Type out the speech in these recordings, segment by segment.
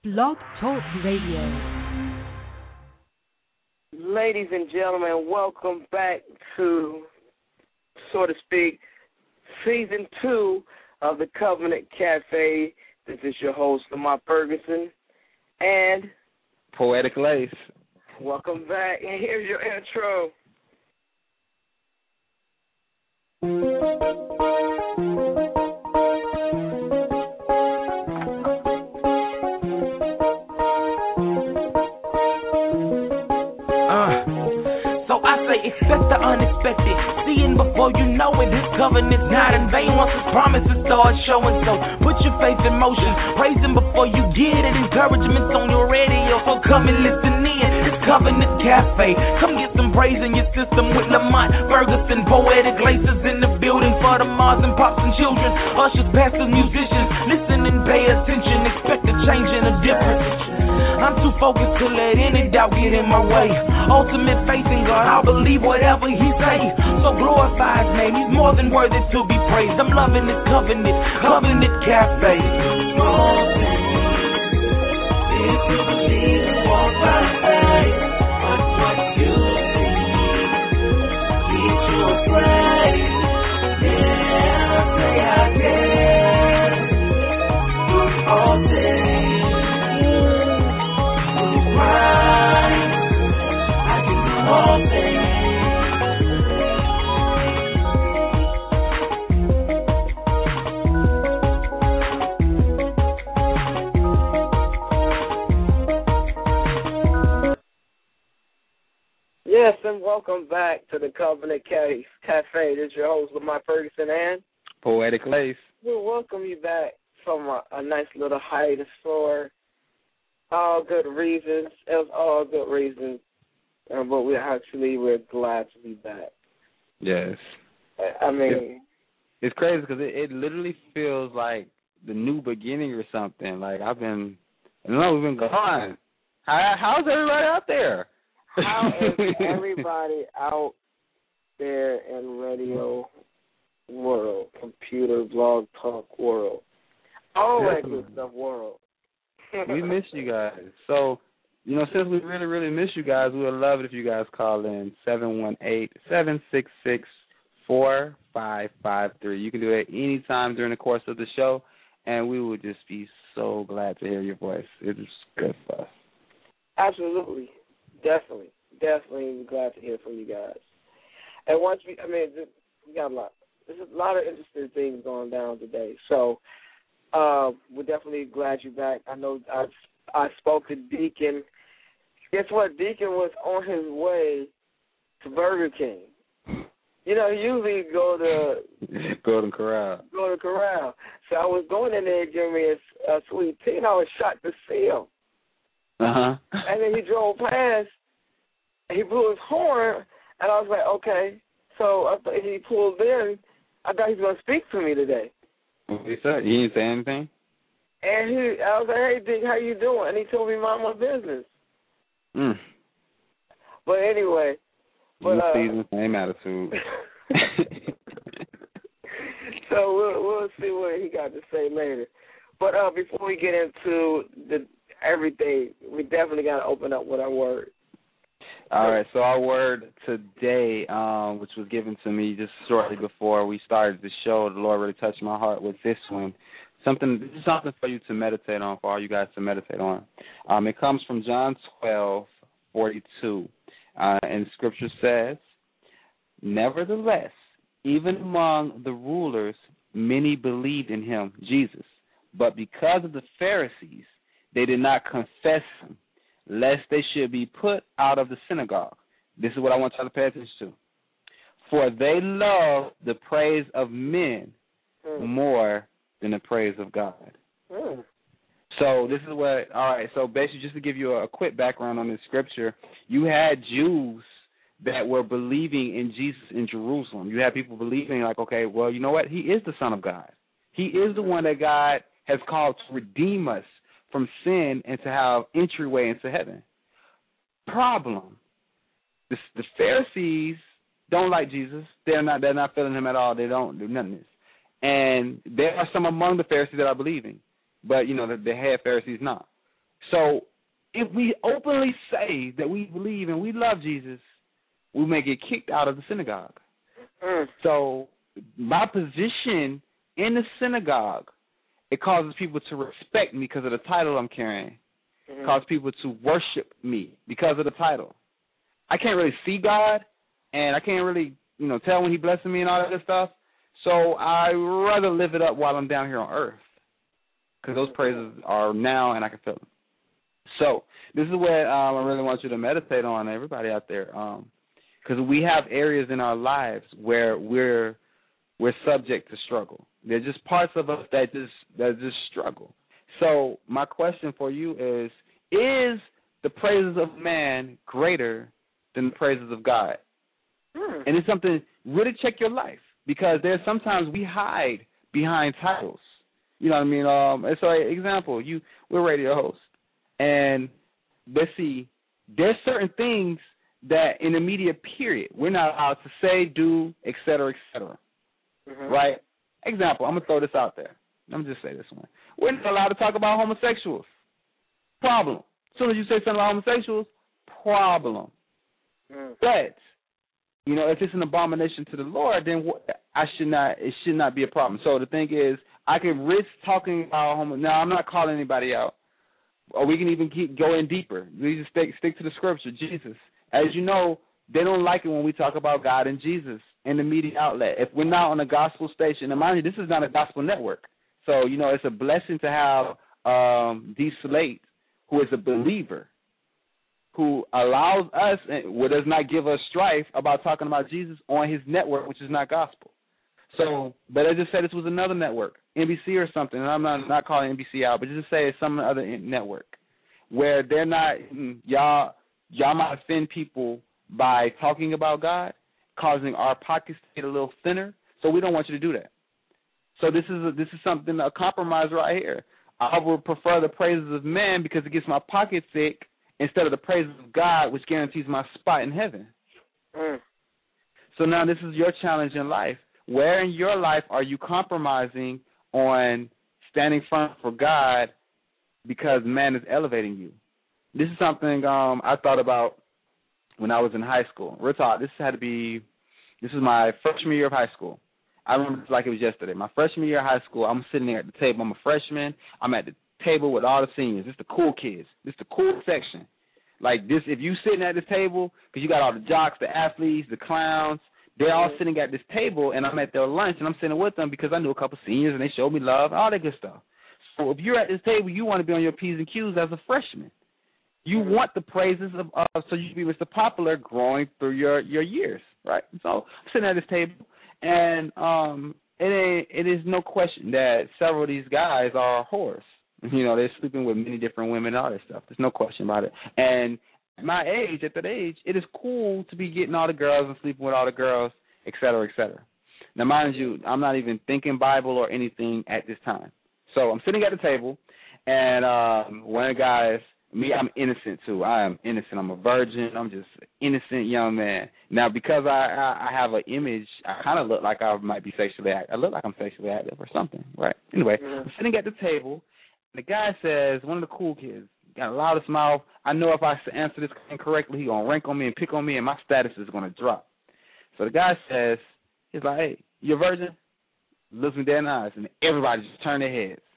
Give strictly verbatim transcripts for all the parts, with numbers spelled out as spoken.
Blog Talk Radio. Ladies and gentlemen, welcome back to, so to speak, season two of the Covenant Cafe. This is your host, Lamar Ferguson, and Poetic Lace. Welcome back, and here's your intro. Expect the unexpected, seeing before you know it. His covenant's not in vain once his promises start showing. So put your faith in motion, praise him before you get it. Encouragement's on your radio, so come and listen in. It's Covenant Cafe. Come get some praise in your system with Lamont Ferguson. Poetic Laces in the building for the moms and pops and children. Ushers, pastors, musicians, listen and pay attention. Expect a change and a difference. I'm too focused to let any doubt get in my way. Ultimate faith in God, I'll believe whatever he says. So glorify his name, he's more than worthy to be praised. I'm loving this covenant, Covenant Cafe. If you believe and walk by faith, that's what you see. Teach you a praise. Yeah, say I can do all things. All things. Yes, and welcome back to the Covenant Cafe. This is your host, Lamar Ferguson, and Poetic Lace. We'll welcome you back from a, a nice little hiatus for all good reasons. It was all good reasons. Um, but we actually we're glad to be back. Yes. I, I mean, it's, it's crazy because it, it literally feels like the new beginning or something. Like I've been, I don't know, we've been gone. How, how's everybody out there? How is everybody out there in radio world, computer, blog, talk world, all that good stuff world? We miss you guys. So. You know, since we really, really miss you guys, we would love it if you guys call in seven one eight, seven six six, four five five three. You can do it any time during the course of the show, and we would just be so glad to hear your voice. It's good for us. Absolutely. Definitely. Definitely glad to hear from you guys. And once we, I mean, we got a lot. There's a lot of interesting things going down today. So uh, we're definitely glad you're back. I know I've, I spoke to Deacon. Guess what? Deacon was on his way to Burger King. You know, he usually go to Golden Corral. Golden Corral. So I was going in there to give me a, a sweet tea, and I was shocked to see him. Uh huh. And then he drove past. And he blew his horn, and I was like, okay. So I thought he pulled in. I thought he was going to speak to me today. What he said? He didn't say anything. And he, I was like, hey, Dick, how you doing? And he told me mind my business. Mm. But anyway. But, uh, season, same attitude. So we'll, we'll see what he got to say later. But uh, before we get into the everything, we definitely got to open up with our word. All right, so our word today, um, which was given to me just shortly before we started the show, the Lord really touched my heart with this one. Something, this is something for you to meditate on, for all you guys to meditate on. Um, it comes from John twelve forty-two, uh, and Scripture says, "Nevertheless, even among the rulers, many believed in him, Jesus. But because of the Pharisees, they did not confess him, lest they should be put out of the synagogue." This is what I want y'all to pay attention to. "For they love the praise of men mm. more than the praise of God." Mm. So this is what, all right, so basically just to give you a, a quick background on this scripture, you had Jews that were believing in Jesus in Jerusalem. You had people believing like, okay, well, you know what? He is the Son of God. He is the one that God has called to redeem us from sin and to have entryway into heaven. Problem. The, the Pharisees don't like Jesus. They're not they're not feeling him at all. They don't do none of this. And there are some among the Pharisees that are believing. But, you know, the, the head Pharisees not. So if we openly say that we believe and we love Jesus, we may get kicked out of the synagogue. Mm. So my position in the synagogue, it causes people to respect me because of the title I'm carrying. Mm-hmm. It causes people to worship me because of the title. I can't really see God, and I can't really, you know, tell when He blessing me and all that good stuff. So I rather live it up while I'm down here on earth, because those praises are now and I can feel them. So this is what um, I really want you to meditate on, everybody out there, because um, we have areas in our lives where we're we're subject to struggle. They're just parts of us that just that just struggle. So my question for you is: is the praises of man greater than the praises of God? Mm. And it's something, really check your life, because there's sometimes we hide behind titles. You know what I mean? Um, and so, example, you we're radio hosts, and let's see, there's certain things that in the media period we're not allowed to say, do, et cetera, et cetera. Mm-hmm. Right? Example, I'm gonna throw this out there. I'm gonna just say this one. We're not allowed to talk about homosexuals. Problem. As soon as you say something about homosexuals, problem. Mm. But you know, if it's an abomination to the Lord, then I should not. It should not be a problem. So the thing is, I can risk talking about homo. Now, I'm not calling anybody out, or we can even keep going deeper. We just stick stick to the scripture. Jesus, as you know, they don't like it when we talk about God and Jesus in the media outlet. If we're not on a gospel station, and mind you, this is not a gospel network. So you know, it's a blessing to have um, D. Slate, who is a believer, who allows us, who does not give us strife about talking about Jesus on his network, which is not gospel. So, but I just said this was another network, N B C or something, and I'm not, not calling N B C out, but just say it's some other network where they're not, y'all, y'all might offend people by talking about God, causing our pockets to get a little thinner, so we don't want you to do that. So this is a, this is something, a compromise right here. I would prefer the praises of man because it gets my pocket thick, instead of the praises of God, which guarantees my spot in heaven. Mm. So now this is your challenge in life. Where in your life are you compromising on standing firm for God because man is elevating you? This is something um, I thought about when I was in high school. Real talk, this had to be, this was my freshman year of high school. I remember this like it was yesterday. My freshman year of high school, I'm sitting there at the table. I'm a freshman. I'm at the table with all the seniors. This the cool kids. This the cool section. Like this, if you sitting at this table, because you got all the jocks, the athletes, the clowns, they're all sitting at this table, and I'm at their lunch, and I'm sitting with them because I knew a couple seniors, and they showed me love, all that good stuff. So if you're at this table, you want to be on your P's and Q's as a freshman. You want the praises of, uh, so you can be Mister Popular growing through your, your years, right? So I'm sitting at this table, and um, it ain't, it is no question that several of these guys are whores. You know, they're sleeping with many different women and all that stuff. There's no question about it. And at my age, at that age, it is cool to be getting all the girls and sleeping with all the girls, et cetera, et cetera. Now, mind you, I'm not even thinking Bible or anything at this time. So I'm sitting at the table, and um, one of the guys, me, I'm innocent, too. I am innocent. I'm a virgin. I'm just an innocent young man. Now, because I, I, I have an image, I kind of look like I might be sexually active. I look like I'm sexually active or something, right? Anyway, I'm sitting at the table. The guy says, one of the cool kids, got the loudest mouth. I know if I answer this incorrectly, he's going to rank on me and pick on me, and my status is going to drop. So the guy says, he's like, hey, you a virgin? Looks me dead in the eyes, and everybody just turned their heads.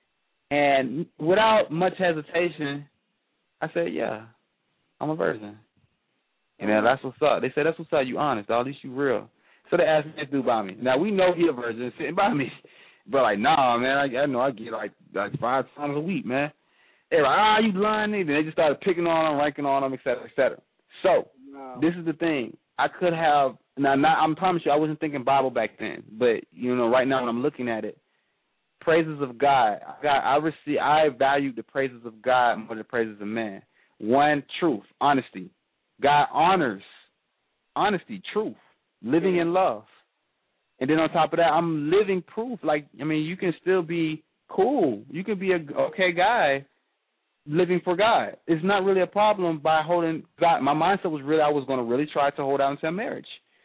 And without much hesitation, I said, yeah, I'm a virgin. And then that's what's up. They said, that's what's up. You honest, dog. At least you real. So they asked me to do by me. Now, we know he a virgin sitting by me. But, like, nah, man, I, I know I get, like, like five times a week, man. They're like, ah, you lying, nigga. And they just started picking on them, ranking on them, et cetera, et cetera. So, wow. This is the thing. I could have, now, not, I promise you, I wasn't thinking Bible back then. But, you know, right now when I'm looking at it, praises of God. I, got, I, receive, I value the praises of God more than the praises of man. One, truth, honesty. God honors honesty, truth, living in love. And then on top of that, I'm living proof. Like, I mean, you can still be cool. You can be a okay guy living for God. It's not really a problem by holding God. My mindset was really I was going to really try to hold out until marriage.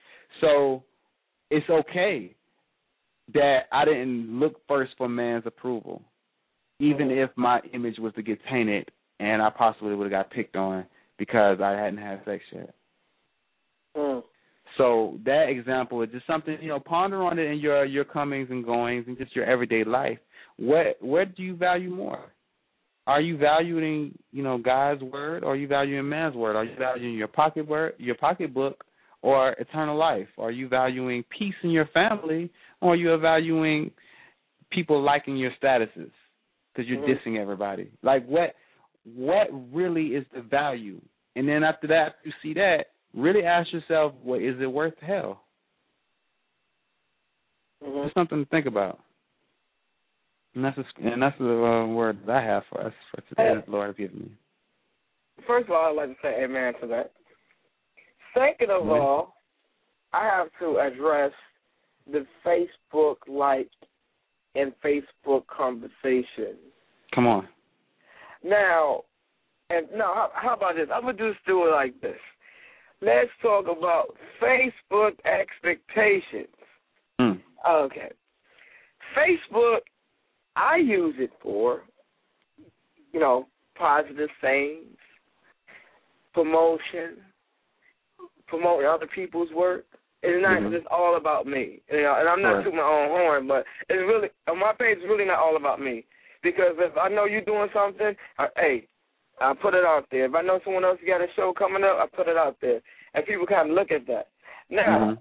So it's okay that I didn't look first for man's approval, even if my image was to get tainted and I possibly would have got picked on because I hadn't had sex yet. Mm. So that example is just something, you know, ponder on it in your, your comings and goings and just your everyday life. What what do you value more? Are you valuing, you know, God's word, or are you valuing man's word? Are you valuing your pocket word, your pocketbook, or eternal life? Are you valuing peace in your family, or are you valuing people liking your statuses because you're mm-hmm. dissing everybody? Like, what what really is the value? And then after that, you see that, really ask yourself, well, is it worth hell? Mm-hmm. It's something to think about. And that's, a, and that's the uh, word that I have for us for today that the Lord has given me. First of all, I'd like to say amen to that. Second of amen. all, I have to address the Facebook like and Facebook conversation. Come on. Now, and now, how, how about this? I'm going to just do it like this. Let's talk about Facebook expectations. Mm. Okay. Facebook, I use it for, you know, positive things, promotion, promoting other people's work. It's not mm-hmm. just all about me. You know, and I'm not tooting my own horn, but it's really, on my page, it's really not all about me. Because if I know you're doing something, I, hey, I put it out there. If I know someone else got a show coming up, I put it out there. And people kind of look at that. Now,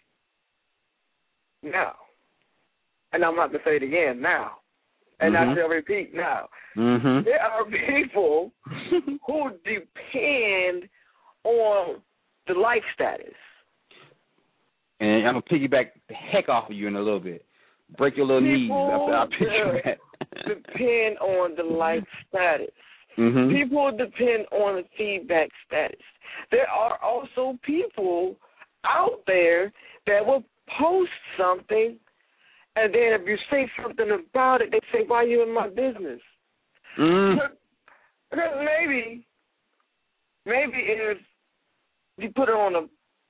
mm-hmm. now, and I'm about to say it again, now, and mm-hmm. I shall repeat now, mm-hmm. there are people who depend on the like status. And I'm going to piggyback the heck off of you in a little bit. Break your little people knees after I picture that. depend on the like status. Mm-hmm. People depend on the feedback status. There are also people out there that will post something, and then if you say something about it, they say, why are you in my business? Mm. Because maybe, maybe if you put it on a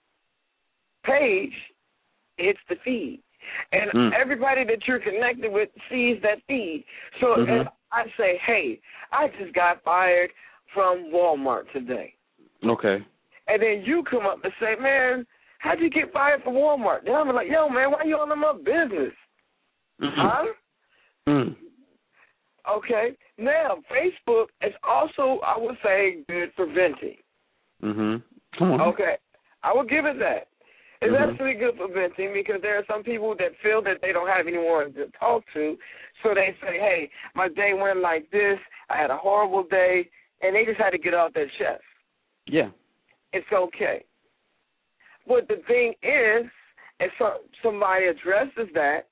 page, it's the feed. And mm. everybody that you're connected with sees that feed. So mm-hmm. if I say, hey, I just got fired from Walmart today. Okay. And then you come up and say, man, how'd you get fired from Walmart? Then I'm like, yo, man, why you all in my business? Mm-hmm. Huh? Mm. Okay. Now, Facebook is also, I would say, good for venting. Mm-hmm. Come on. Okay. I will give it that. It's mm-hmm. actually good for venting because there are some people that feel that they don't have anyone to talk to, so they say, hey, my day went like this, I had a horrible day, and they just had to get off their chest. Yeah. It's okay. But the thing is, if somebody addresses that,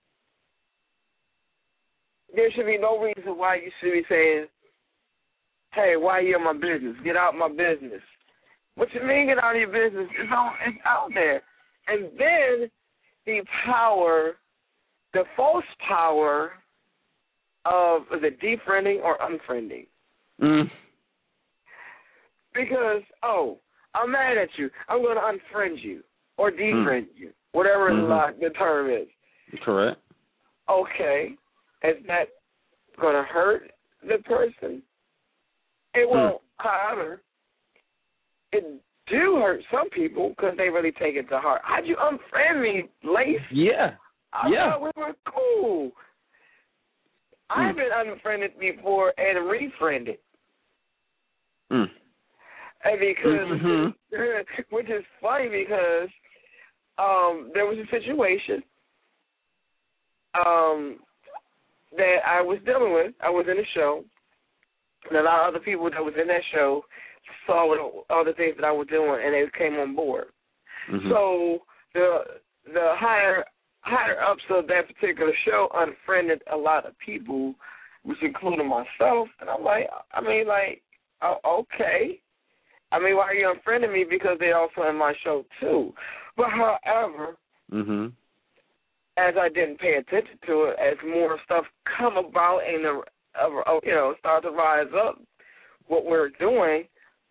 there should be no reason why you should be saying, hey, why are you in my business? Get out of my business. What you mean get out of your business? It's, on, it's out there. And then the power, the false power of the defriending or unfriending. Mm. Because, oh, I'm mad at you. I'm going to unfriend you or defriend mm. you, whatever mm-hmm. the term is. Correct. Okay. Is that going to hurt the person? It won't. Mm. However, it do hurt some people because they really take it to heart. How'd you unfriend me, Lace? Yeah. I yeah. thought we were cool. Mm. I've been unfriended before and refriended. Mm. And because, mm-hmm. which is funny because um, there was a situation um, that I was dealing with. I was in a show, and a lot of other people that was in that show saw what, all the things that I was doing, and they came on board. Mm-hmm. So the the higher higher ups of that particular show unfriended a lot of people, which included myself. And I'm like, I mean, like, oh, okay. I mean, why are you unfriending me? Because they're also in my show too. But however, mm-hmm. as I didn't pay attention to it, as more stuff come about and the uh, you know start to rise up, what we're doing,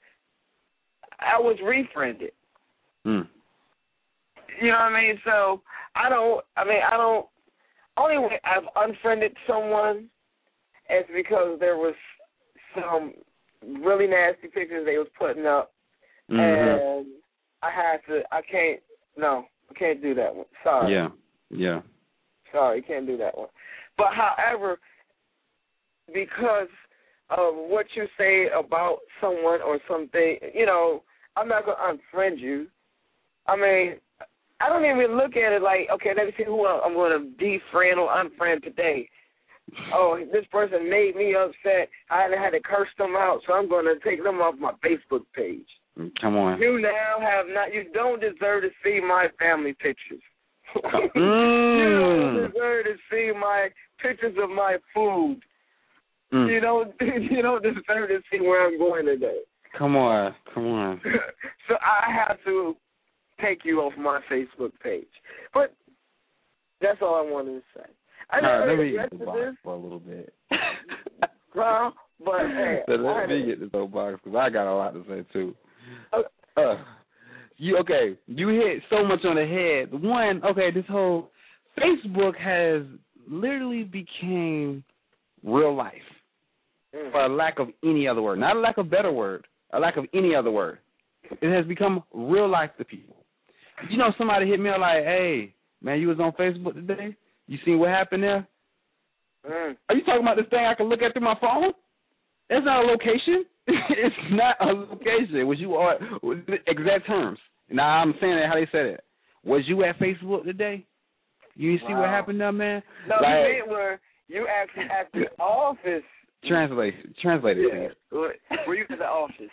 I was refriended. Mm. You know what I mean? So I don't. I mean, I don't. Only way I've unfriended someone is because there was some really nasty pictures they was putting up, mm-hmm. and I had to. I can't. No, I can't do that one. Sorry. Yeah. Yeah. Sorry, can't do that one. But however, because of what you say about someone or something, you know, I'm not gonna unfriend you. I mean, I don't even look at it like, okay, let me see who I'm gonna defriend or unfriend today. Oh, this person made me upset. I had to curse them out, so I'm going to take them off my Facebook page. Come on. You now have not. You don't deserve to see my family pictures. Mm. You don't deserve to see my pictures of my food. Mm. You don't. You don't deserve to see where I'm going today. Come on, come on. So I have to take you off my Facebook page. But that's all I wanted to say. I know right, let me get the box for a little bit. Well, but hey, so let I me get this whole box because I got a lot to say too. Okay. Uh, you okay? You hit so much on the head. One, okay, this whole Facebook has literally became real life, mm. for a lack of any other word, not a lack of better word, a lack of any other word. It has become real life to people. You know, somebody hit me up like, "Hey, man, you was on Facebook today? You seen what happened there? Mm. Are you talking about this thing I can look at through my phone? That's not a location. It's not a location. Was you are exact terms? Now I'm saying it how they said it. Was you at Facebook today? You see wow. what happened there, man? No, like, you mean where you actually at the office. Translate, translate it. Yeah. Were you at the office?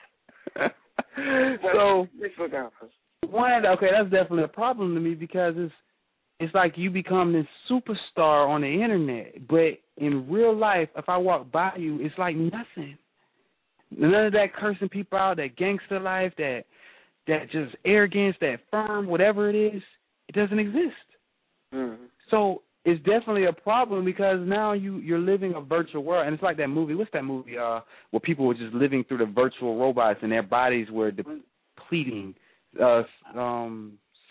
So Facebook office. One, okay, that's definitely a problem to me because it's. It's like you become this superstar on the internet, but in real life, if I walk by you, it's like nothing. None of that cursing people out, that gangster life, that that just arrogance, that firm, whatever it is, it doesn't exist. Mm-hmm. So it's definitely a problem because now you, you're living a virtual world, and it's like that movie. What's that movie uh, where people were just living through the virtual robots and their bodies were depleting? Uh, um,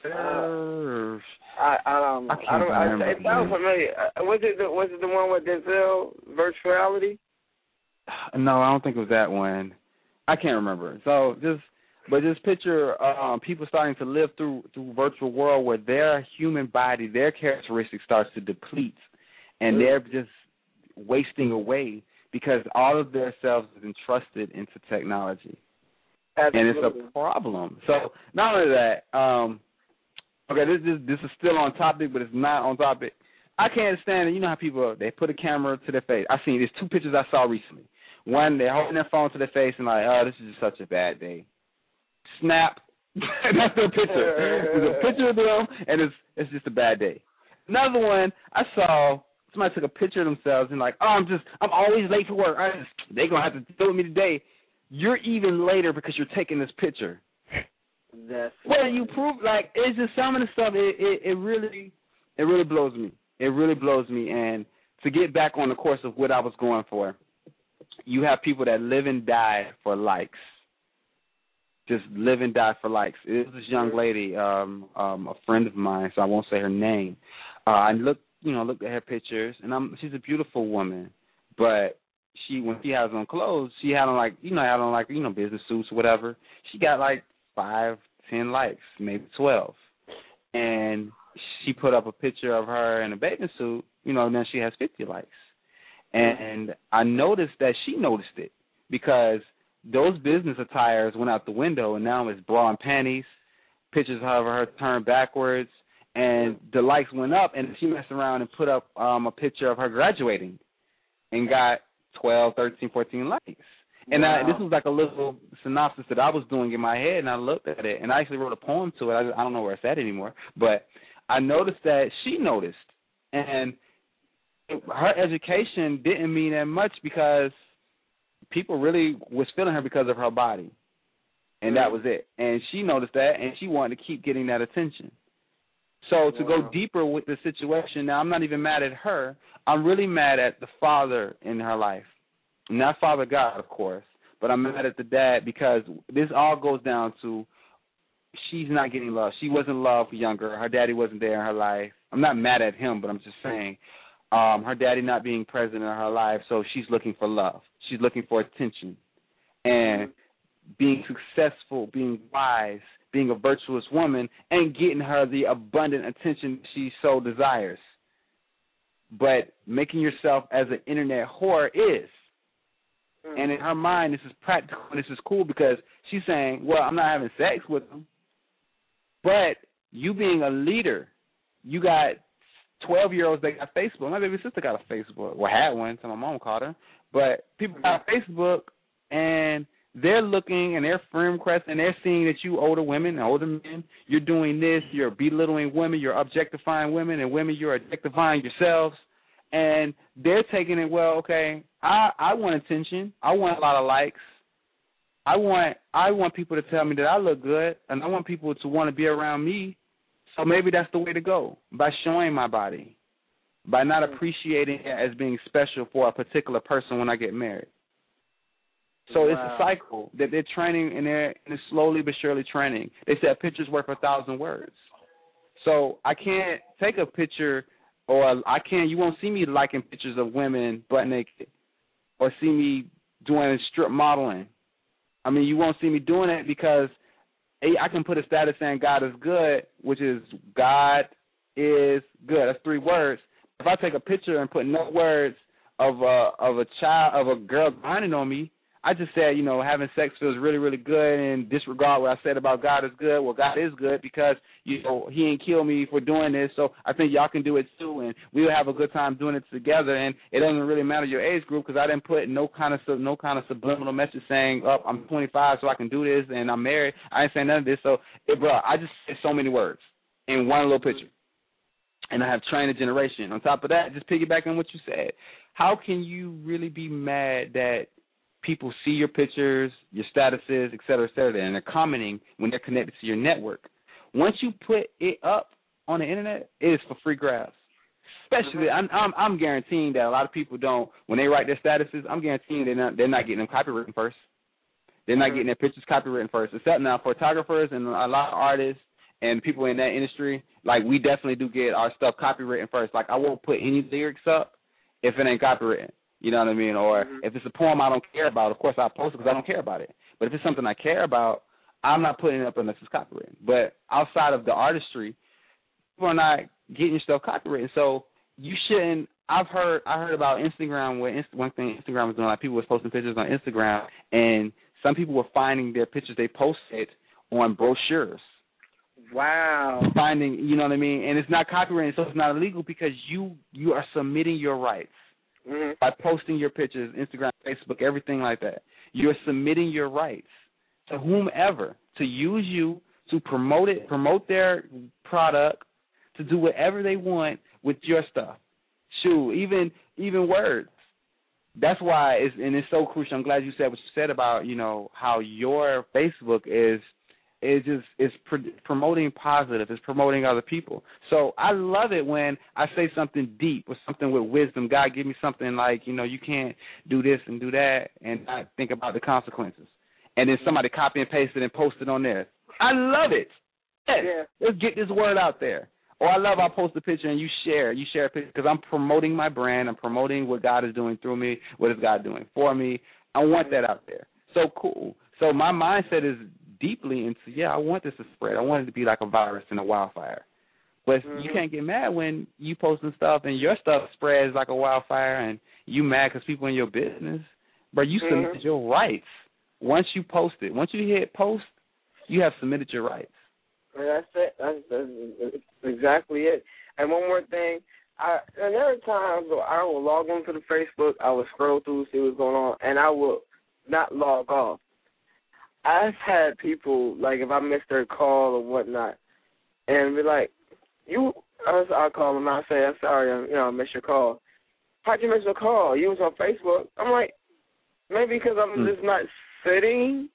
uh, I I don't know. I, I don't. I, it sounds familiar. Uh, was it the, was it the one with Denzel, Virtuality? No, I don't think it was that one. I can't remember. So just, but just picture um, people starting to live through through virtual world where their human body, their characteristics starts to deplete, and mm. they're just wasting away because all of their selves is entrusted into technology, Absolutely. and it's a problem. So not only that. Um, Okay, this is this is still on topic, but it's not on topic. I can't stand it. You know how people, they put a camera to their face. I seen, there's two pictures I saw recently. One, they're holding their phone to their face and like, oh, this is just such a bad day. Snap. That's their picture. It's a picture of them, and it's it's just a bad day. Another one, I saw, somebody took a picture of themselves and like, oh, I'm just, I'm always late for work. I just, they're going to have to deal with me today. You're even later because you're taking this picture. That's well, you prove like it's just some of the stuff. It, it it really it really blows me. It really blows me. And to get back on the course of what I was going for, you have people that live and die for likes. Just live and die for likes. It was this young lady, um, um, a friend of mine, so I won't say her name. Uh, I looked, you know, looked at her pictures, and I'm she's a beautiful woman, but she when she has on clothes, she had on like you know had on like you know business suits or whatever. She got like five, ten likes, maybe twelve. And she put up a picture of her in a bathing suit, you know, and then she has fifty likes. And I noticed that she noticed it because those business attires went out the window, and now it's bra and panties, pictures of her turned backwards, and the likes went up, and she messed around and put up um, a picture of her graduating and got twelve, thirteen, fourteen likes. And wow. I, this was like a little synopsis that I was doing in my head, and I looked at it, and I actually wrote a poem to it. I, I don't know where it's at anymore, but I noticed that she noticed, and her education didn't mean that much because people really was feeling her because of her body, and that was it. And she noticed that, and she wanted to keep getting that attention. So to wow. go deeper with the situation, now I'm not even mad at her. I'm really mad at the father in her life. Not Father God, of course, but I'm mad at the dad because this all goes down to she's not getting love. She wasn't loved younger. Her daddy wasn't there in her life. I'm not mad at him, but I'm just saying um, her daddy not being present in her life, so she's looking for love. She's looking for attention. and being successful, being wise, being a virtuous woman, and getting her the abundant attention she so desires. But making yourself as an internet whore is. Mm. And in her mind, this is practical and this is cool because she's saying, well, I'm not having sex with them. But you being a leader, you got twelve-year-olds that got Facebook. My baby sister got a Facebook. Well, had one, so my mom called her. But people got Facebook, and they're looking and they're firm crest and they're seeing that you older women and older men, you're doing this, you're belittling women, you're objectifying women, and women, you're objectifying yourselves. And they're taking it, well, okay, I, I want attention. I want a lot of likes. I want I want people to tell me that I look good, and I want people to want to be around me. So maybe that's the way to go, by showing my body, by not appreciating it as being special for a particular person when I get married. So wow. It's a cycle that they're training, and they're, and they're slowly but surely training. They said a picture's worth a thousand words. So I can't take a picture, or I can't. You won't see me liking pictures of women butt naked, or see me doing strip modeling. I mean, you won't see me doing it because I can put a status saying God is good, which is God is good. That's three words. If I take a picture and put no words of a of a child of a girl grinding on me, I just said, you know, having sex feels really, really good, and disregard what I said about God is good. Well, God is good because, you know, he ain't kill me for doing this, so I think y'all can do it too, and we'll have a good time doing it together. And it doesn't really matter your age group because I didn't put no kind of no kind of subliminal message saying, oh, I'm twenty-five, so I can do this, and I'm married. I ain't saying none of this. So, it, bro, I just said so many words in one little picture, and I have trained a generation. On top of that, just piggyback on what you said, how can you really be mad that people see your pictures, your statuses, et cetera, et cetera, and they're commenting when they're connected to your network? Once you put it up on the internet, it is for free grabs. Especially, I'm, I'm, I'm guaranteeing that a lot of people don't, when they write their statuses, I'm guaranteeing they're not, they're not getting them copywritten first. They're not getting their pictures copywritten first. Except now, photographers and a lot of artists and people in that industry, like, we definitely do get our stuff copywritten first. Like, I won't put any lyrics up if it ain't copywritten. You know what I mean? Or mm-hmm. if it's a poem I don't care about, of course I'll post it because I don't care about it. But if it's something I care about, I'm not putting it up unless it's copywritten. But outside of the artistry, people are not getting your stuff copywritten. So you shouldn't. I've heard I heard about Instagram, where Inst- one thing Instagram was doing, like people was posting pictures on Instagram, and some people were finding their pictures they posted on brochures. Wow. Finding, you know what I mean? And it's not copywritten, so it's not illegal because you you are submitting your rights. Mm-hmm. By posting your pictures, Instagram, Facebook, everything like that. You're submitting your rights to whomever to use you, to promote it, promote their product, to do whatever they want with your stuff. Shoot, even even words. That's why it's and it's so crucial. I'm glad you said what you said about, you know, how your Facebook is is just is pr- promoting positive, is promoting other people. So I love it when I say something deep or something with wisdom. God give me something like, you know, you can't do this and do that and not think about the consequences. And then somebody copy and paste it and post it on there. I love it. Yes. Yeah. Let's get this word out there. Or I love I post a picture and you share. You share a picture because I'm promoting my brand. I'm promoting what God is doing through me. What is God doing for me? I want that out there. So cool. So my mindset is deeply into, yeah, I want this to spread. I want it to be like a virus and a wildfire. But mm-hmm. you can't get mad when you posting stuff and your stuff spreads like a wildfire and you mad because people in your business. But you mm-hmm. submitted your rights once you post it. Once you hit post, you have submitted your rights. That's it. That's, that's exactly it. And one more thing, I, and there are times where I will log on to the Facebook, I will scroll through, see what's going on, and I will not log off. I've had people, like, if I missed their call or whatnot, and be like, you, I'll call them and I'll say, I'm sorry, I, you know, I missed your call. How'd you miss your call? You was on Facebook. I'm like, maybe because I'm mm. just not sitting.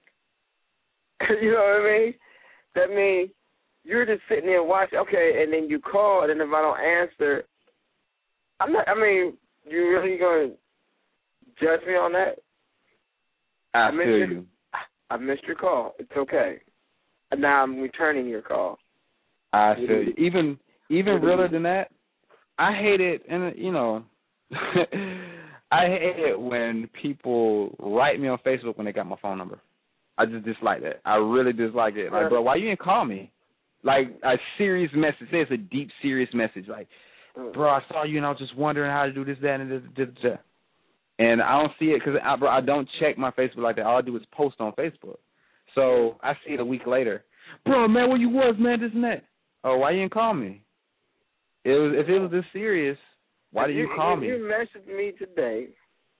You know what I mean? That means you're just sitting there watching, okay, and then you call, and if I don't answer, I'm not, I mean, you really going to judge me on that? I, I feel your, you. I missed your call. It's okay. And now I'm returning your call. I feel you. Even, even realer than that, I hate it, and, you know, I hate it when people write me on Facebook when they got my phone number. I just dislike that. I really dislike it. Like, bro, why you didn't call me? Like, a serious message. Say it's a deep, serious message. Like, bro, I saw you and I was just wondering how to do this, that, and this, this, that. And I don't see it because, I, bro, I don't check my Facebook like that. All I do is post on Facebook. So I see it a week later. Bro, man, where you was, man, this and that. Oh, why you didn't call me? It was If it was this serious, why did you, you call if me? You messaged me today,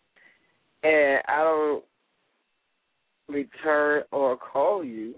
and I don't return or call you.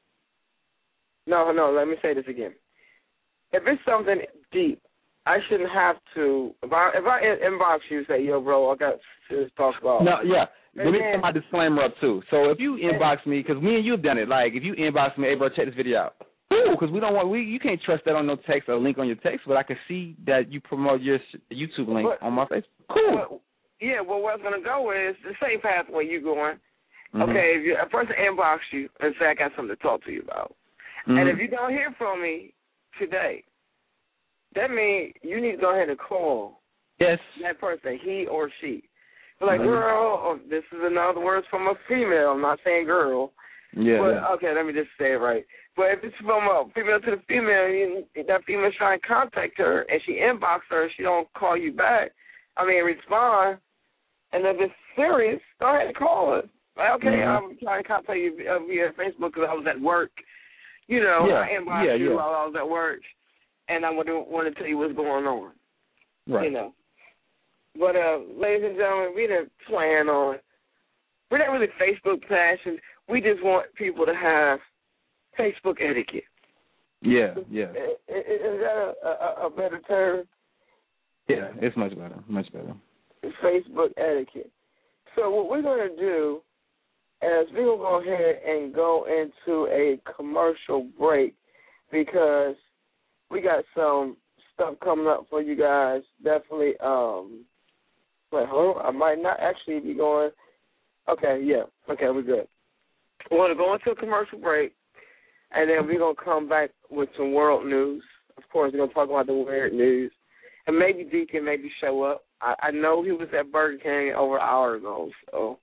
No, no, let me say this again. If it's something deep, I shouldn't have to. If I if I inbox you, say, yo, bro, I got to talk about. No, yeah. And Let me then, put my disclaimer up too. So if you inbox me, because me and you have done it. Like if you inbox me, hey, bro, check this video out. Cool, because we don't want we you can't trust that on no text or link on your text, but I can see that you promote your YouTube link but, on my Facebook. Cool. Well, yeah, well, what's gonna go is the same pathway you going. Mm-hmm. Okay, if you, a person inbox you and say I got something to talk to you about, mm-hmm. and if you don't hear from me today, that means you need to go ahead and call yes. that person, he or she. Be like, mm-hmm. girl, oh, this is another word from a female. I'm not saying girl. Yeah. But, yeah. okay, let me just say it right. But if it's from a female to the female, you, that female's trying to contact her, and she inbox her, she don't call you back, I mean, respond, and if it's serious, go ahead and call her. Like, okay, mm-hmm. I'm trying to contact you via Facebook because I was at work. You know, yeah. I inboxed yeah, you yeah. while I was at work, and I want to, want to tell you what's going on. Right. You know. But, uh, ladies and gentlemen, we didn't plan on, we're not really Facebook passions. We just want people to have Facebook etiquette. Yeah, yeah. Is, is that a, a, a better term? Yeah, it's much better, much better. Facebook etiquette. So what we're going to do is we're going to go ahead and go into a commercial break because we got some stuff coming up for you guys. Definitely. Um, wait, hold on. I might not actually be going. Okay, yeah. Okay, we're good. We're going to go into a commercial break, and then we're going to come back with some world news. Of course, we're going to talk about the weird news. And maybe D can maybe show up. I, I know he was at Burger King over an hour ago, so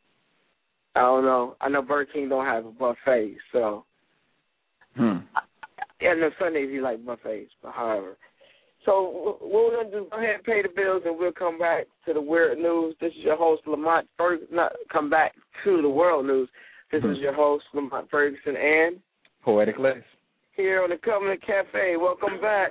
I don't know. I know Burger King don't have a buffet, so. Hmm. Yeah, no, Sundays he like buffets, but however. So what we're going to do, go ahead and pay the bills, and we'll come back to the weird news. This is your host, Lamont Ferguson. Not come back to the world news. This is your host, Lamont Ferguson, and Poetic Lace. Here on the Covenant Cafe. Welcome back.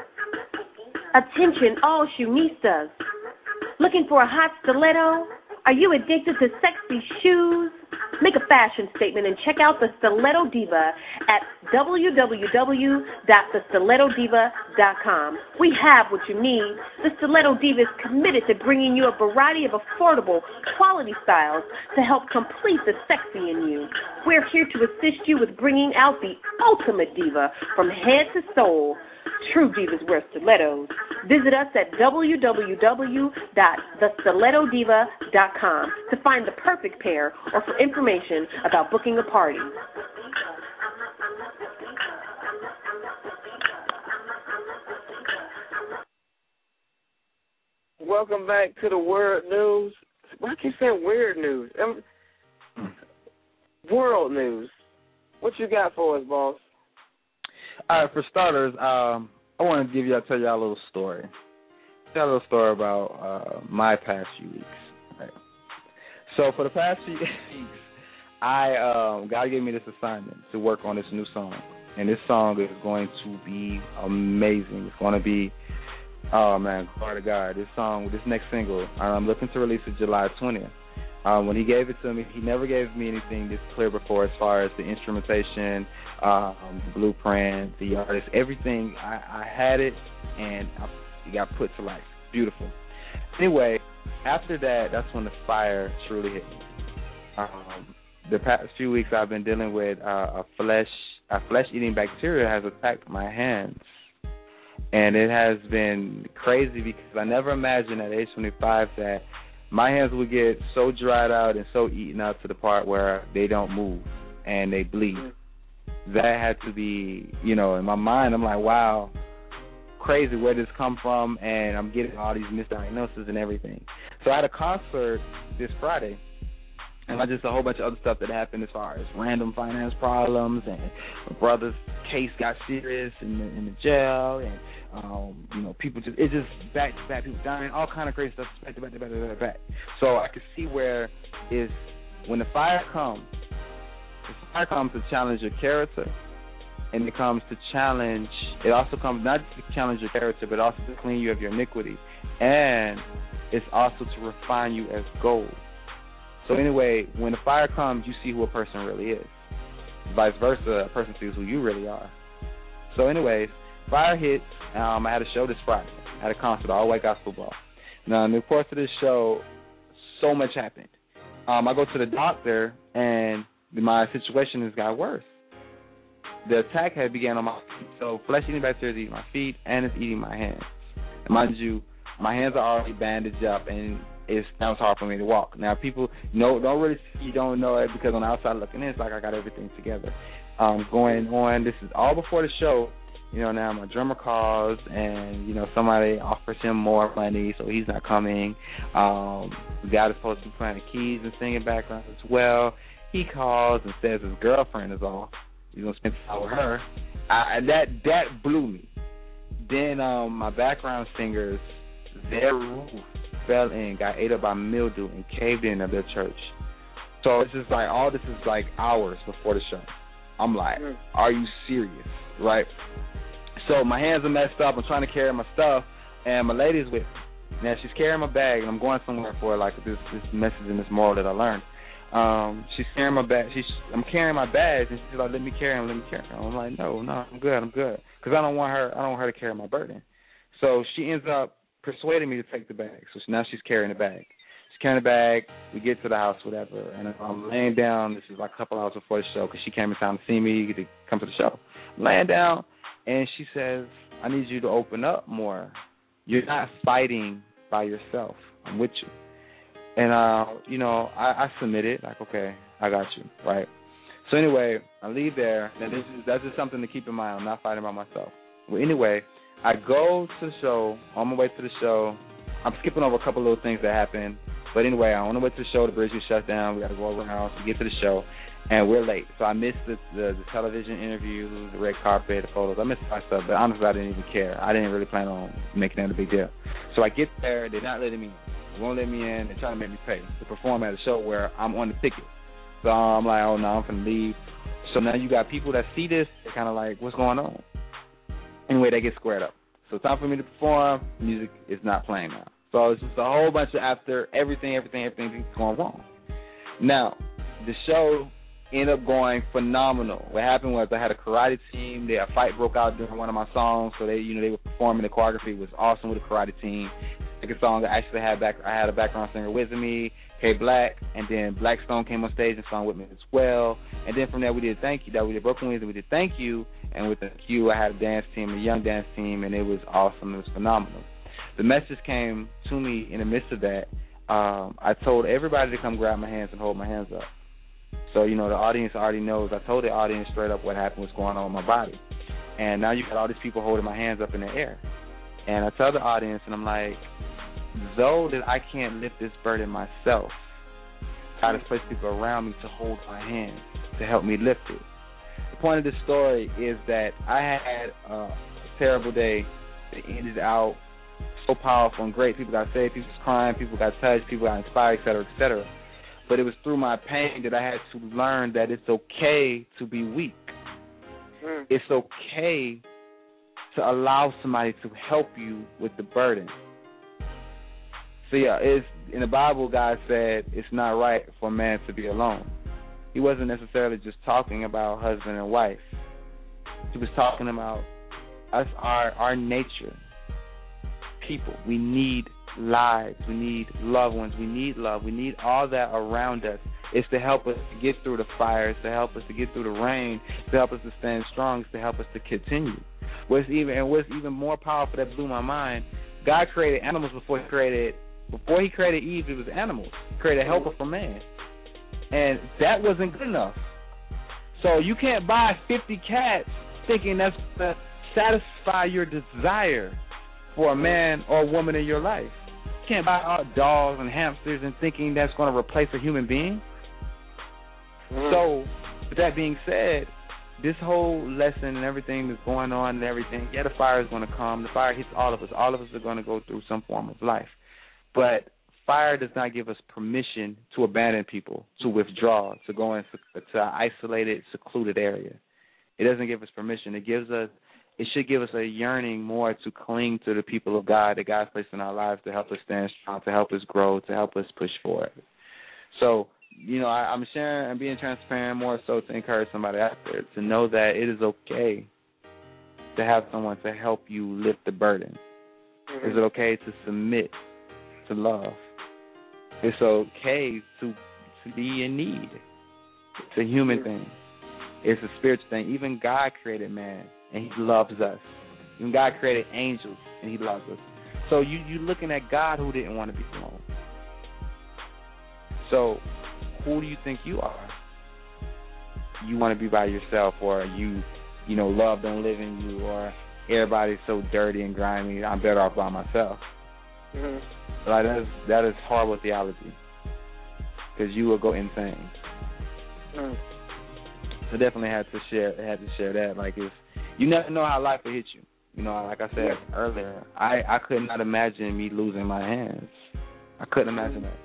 Attention, all shoeistas. Looking for a hot stiletto? Are you addicted to sexy shoes? Make a fashion statement and check out the Stiletto Diva at w w w dot the stiletto diva dot com. We have what you need. The Stiletto Diva is committed to bringing you a variety of affordable, quality styles to help complete the sexy in you. We're here to assist you with bringing out the ultimate diva from head to soul. True divas wear stilettos. Visit us at w w w dot the stiletto diva dot com to find the perfect pair or for information about booking a party. Welcome back to the Weird News. Why keep saying weird news? Um, world news. What you got for us, boss? All right, for starters, um, I want to give you, I'll tell y'all a little story. Tell a little story about uh, my past few weeks. Right. So for the past few weeks, I um, God gave me this assignment to work on this new song, and this song is going to be amazing. It's going to be, oh man, glory to God. This song, this next single, I'm looking to release it July twentieth. Um, when he gave it to me, he never gave me anything this clear before as far as the instrumentation, um, the blueprint, the artist, everything. I, I had it, and I, it got put to life. Beautiful. Anyway, after that, that's when the fire truly hit me. Um, the past few weeks, I've been dealing with uh, a flesh, a flesh-eating bacteria has attacked my hands, and it has been crazy because I never imagined at age twenty-five that my hands would get so dried out and so eaten out to the part where they don't move and they bleed. That had to be, you know, in my mind, I'm like, wow, crazy, where did this come from? And I'm getting all these misdiagnoses and everything. So I had a concert this Friday, and I just a whole bunch of other stuff that happened as far as random finance problems, and my brother's case got serious in the, in the jail, and um, you know, people just it just back to back, people dying, all kind of crazy stuff, back to back to back to back, back. So I could see where is when the fire comes, the fire comes to challenge your character, and it comes to challenge. It also comes not to challenge your character, but also to clean you of your iniquity, and it's also to refine you as gold. So anyway, when the fire comes, you see who a person really is. Vice versa, a person sees who you really are. So anyways, fire hits. Um, I had a show this Friday. I had a concert, all-white gospel ball. Now, in the course of this show, so much happened. Um, I go to the doctor, and my situation has got worse. The attack had began on my feet. So flesh-eating bacteria is eating my feet, and it's eating my hands. And mind you, my hands are already bandaged up, and it's now it's hard for me to walk. Now, people know, don't really see, you don't know it because on the outside looking in, it's like I got everything together. Um, going on, this is all before the show. You know, now my drummer calls, and, you know, somebody offers him more money, so he's not coming. Um, the guy that's supposed to be playing the keys and singing background as well, he calls and says his girlfriend is off. He's going to spend time with her. I, that that blew me. Then um, my background singers, their roof fell in, got ate up by mildew, and caved in at their church. So it's just like, all this is like hours before the show. I'm like, are you serious? Right? So my hands are messed up. I'm trying to carry my stuff, and my lady's with me. Now, she's carrying my bag, and I'm going somewhere for like this, this message and this moral that I learned. Um, she's carrying my bag. She's, I'm carrying my bags, and she's like, "Let me carry him. Let me carry him." I'm like, "No, no, I'm good. I'm good," because I don't want her. I don't want her to carry my burden. So she ends up persuading me to take the bag. So now she's carrying the bag. She's carrying the bag. We get to the house, whatever, and I'm laying down. This is like a couple hours before the show because she came in town to see me to come to the show. I'm laying down, and she says, "I need you to open up more. You're not fighting by yourself. I'm with you." And, uh, you know, I, I submitted, like, okay, I got you, right? So anyway, I leave there. Now, this is, that's just something to keep in mind. I'm not fighting by myself. Well, anyway, I go to the show. On my way to the show, I'm skipping over a couple little things that happened. But anyway, I'm on the way to the show. The bridge was shut down. We got to go over the house to get to the show. And we're late. So I missed the, the, the television interview, the red carpet, the photos. I missed my stuff. But honestly, I didn't even care. I didn't really plan on making that a big deal. So I get there. They're not letting me in. They won't let me in. They're trying to make me pay to perform at a show where I'm on the ticket. So I'm like, oh, no, I'm going to leave. So now you got people that see this. They're kind of like, what's going on? Anyway, they get squared up. So it's time for me to perform. Music is not playing now. So it's just a whole bunch of after everything, everything, everything going wrong. Now, the show ended up going phenomenal. What happened was I had a karate team. They, a fight broke out during one of my songs. So they, you know, they were performing. The choreography was awesome with the karate team. Second song, I actually had back. I had a background singer with me, K Black, and then Blackstone came on stage and sung with me as well. And then from there we did Thank You. That we did Broken Wings and we did Thank You. And with the Q, I had a dance team, a young dance team, and it was awesome. It was phenomenal. The message came to me in the midst of that. Um, I told everybody to come grab my hands and hold my hands up. So, you know, the audience already knows. I told the audience straight up what happened, what's going on with my body. And now you got all these people holding my hands up in the air. And I tell the audience, and I'm like, though that I can't lift this burden myself, God has placed people around me to hold my hand, to help me lift it. The point of this story is that I had a terrible day that ended out so powerful and great. People got saved, people was crying, people got touched, people got inspired, et cetera, et cetera. But it was through my pain that I had to learn that it's okay to be weak. Mm. It's okay to allow somebody to help you with the burden. So yeah, it's, in the Bible, God said it's not right for a man to be alone. He wasn't necessarily just talking about husband and wife. He was talking about us, our our nature. People, we need lives, we need loved ones, we need love, we need all that around us. It's to help us to get through the fires, to help us to get through the rain, to help us to stand strong, to help us to continue. What's even and what's even more powerful that blew my mind, God created animals before he created before he created Eve, it was animals. He created a helper for man. And that wasn't good enough. So you can't buy fifty cats thinking that's going to satisfy your desire for a man or a woman in your life. You can't buy all dogs and hamsters and thinking that's going to replace a human being. Mm-hmm. So, with that being said, this whole lesson and everything that's going on and everything, yeah, the fire is going to come. The fire hits all of us. All of us are going to go through some form of life. But fire does not give us permission to abandon people, to withdraw, to go into an isolated, secluded area. It doesn't give us permission. It gives us, it should give us a yearning more to cling to the people of God that God's placed in our lives to help us stand strong, to help us grow, to help us push forward. So, you know, I, I'm sharing and being transparent more so to encourage somebody out there to know that it is okay to have someone to help you lift the burden. Mm-hmm. Is it okay to submit to love? It's okay to to be in need. It's a human mm-hmm. thing. It's a spiritual thing. Even God created man, and he loves us. Even God created angels, and he loves us. So you, you're looking at God who didn't want to be alone. So who do you think you are? You want to be by yourself, or you, you know, love don't live in you, or everybody's so dirty and grimy, I'm better off by myself. Mm-hmm. Like that is, that is horrible theology, because you will go insane. Mm. So definitely had to share had to share that. Like, if you never know how life will hit you. You know, like I said yeah. earlier, I, I could not imagine me losing my hands. I couldn't imagine that.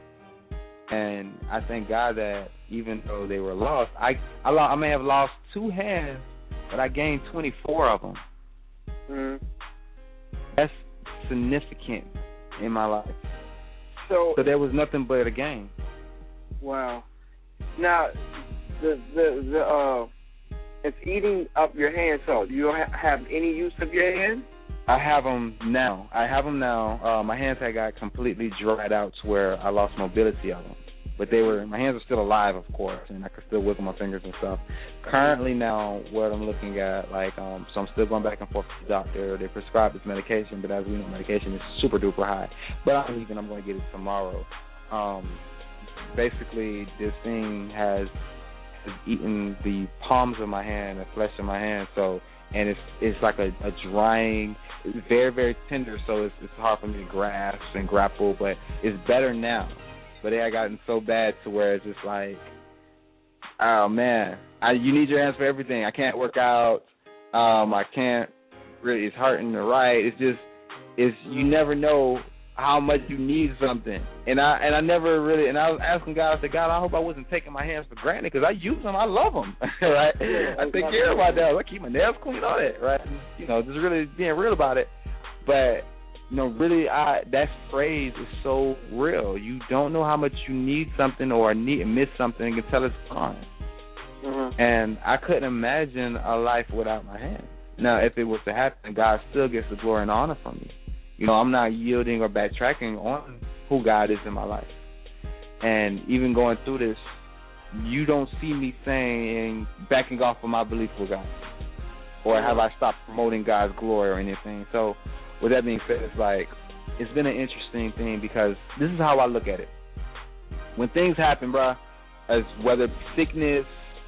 And I thank God that even though they were lost, I I, lo- I may have lost two hands, but I gained twenty-four of them. Mm-hmm. That's significant in my life. So, so there was nothing but a gain. Wow. Now, the the the uh, it's eating up your hands. So, do you ha- have any use of your hands? I have them now. I have them now. Uh, my hands had got completely dried out to where I lost mobility of them. But they were, my hands are still alive, of course, and I could still wiggle my fingers and stuff. Currently now, what I'm looking at, like, um, so I'm still going back and forth to the doctor. They prescribed this medication, but as we know, medication is super duper high. But I'm leaving, I'm going to get it tomorrow. Um, basically, this thing has, has eaten the palms of my hand, the flesh of my hand, so, and it's it's like a, a drying, it's very, very tender, so it's, it's hard for me to grasp and grapple, but it's better now. But it had gotten so bad to where it's just like, oh, man, I, you need your hands for everything. I can't work out. Um, I can't really, it's hurting to write. It's just, it's, you never know how much you need something. And I and I never really, and I was asking God, I said, God, I hope I wasn't taking my hands for granted, because I use them. I love them, right? I take care of my nails. I keep my nails clean, all that, right? You know, just really being real about it. But, you know, really, I that phrase is so real. You don't know how much you need something or need miss something until it's gone. Mm-hmm. And I couldn't imagine a life without my hands. Now, if it was to happen, God still gets the glory and honor from me. You know, I'm not yielding or backtracking on who God is in my life. And even going through this, you don't see me saying, backing off of my belief with God, or have I stopped promoting God's glory or anything. So, with that being said, it's like, it's been an interesting thing, because this is how I look at it. When things happen, bro, as whether it's sickness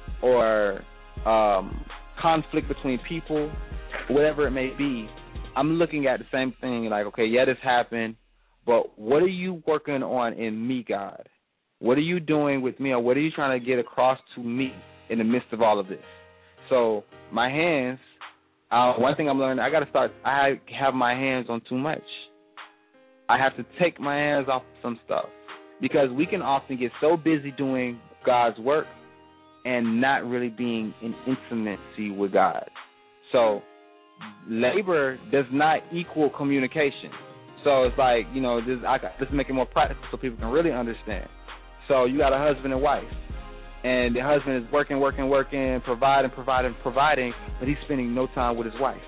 or um, conflict between people, whatever it may be, I'm looking at the same thing, like, okay, yeah, this happened, but what are you working on in me, God? What are you doing with me, or what are you trying to get across to me in the midst of all of this? So my hands, uh, one thing I'm learning, I got to start, I have my hands on too much. I have to take my hands off some stuff, because we can often get so busy doing God's work and not really being in intimacy with God. So labor does not equal communication. So it's like, you know, this, I, let's make it more practical so people can really understand. So you got a husband and wife, and the husband is working, working, working, providing, providing, providing, but he's spending no time with his wife.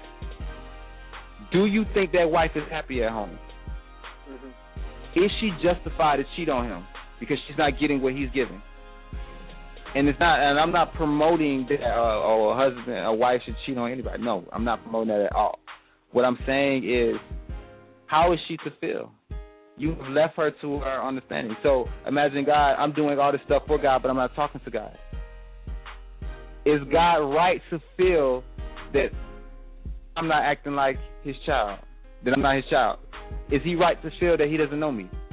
Do you think that wife is happy at home? Mm-hmm. Is she justified to cheat on him because she's not getting what he's giving? And it's not, and I'm not promoting that uh, oh, a husband, a wife should cheat on anybody. No, I'm not promoting that at all. What I'm saying is, how is she to feel? You have left her to her understanding. So imagine God, I'm doing all this stuff for God, but I'm not talking to God. Is God right to feel that I'm not acting like his child, that I'm not his child? Is he right to feel that he doesn't know me?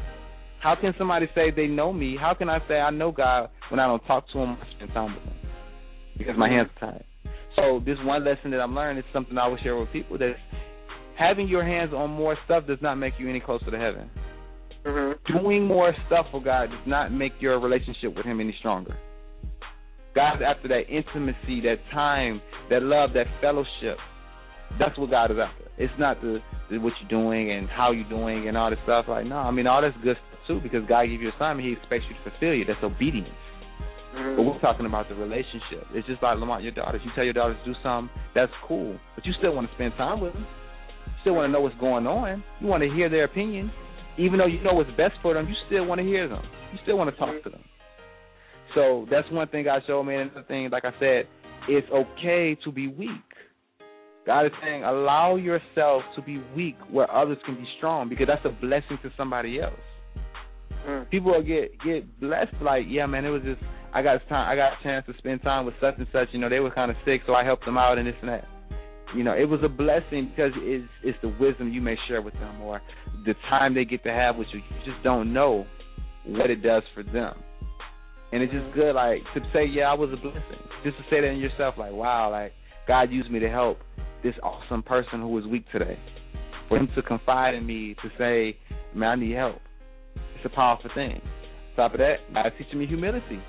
How can somebody say they know me? How can I say I know God when I don't talk to him or spend time with him? Because my hands are tied. So this one lesson that I'm learning is something I will share with people, that having your hands on more stuff does not make you any closer to heaven. Mm-hmm. Doing more stuff for God does not make your relationship with him any stronger. God's after that intimacy, that time, that love, that fellowship. That's what God is after. It's not the, the what you're doing and how you're doing and all this stuff. Like, no, I mean, all that's good stuff too, because God gives you an assignment. He expects you to fulfill you. That's obedience. Mm-hmm. But we're talking about the relationship. It's just like, Lamont, your daughters. You tell your daughters to do something, that's cool. But you still want to spend time with them. You still want to know what's going on. You want to hear their opinion. Even though you know what's best for them, you still want to hear them. You still want to talk to them. So that's one thing God showed me. And another thing, like I said, it's okay to be weak. God is saying, allow yourself to be weak where others can be strong, because that's a blessing to somebody else. Mm. People will get get blessed, like, yeah, man, it was just, I got time, I got a chance to spend time with such and such. You know, they were kind of sick, so I helped them out and this and that. You know, it was a blessing because it's, it's the wisdom you may share with them, or the time they get to have with you. You just don't know what it does for them. And it's just good, like, to say, yeah, I was a blessing. Just to say that in yourself, like, wow, like, God used me to help this awesome person who was weak today. For him to confide in me, to say, man, I need help. It's a powerful thing. On top of that, God's teaching me humility.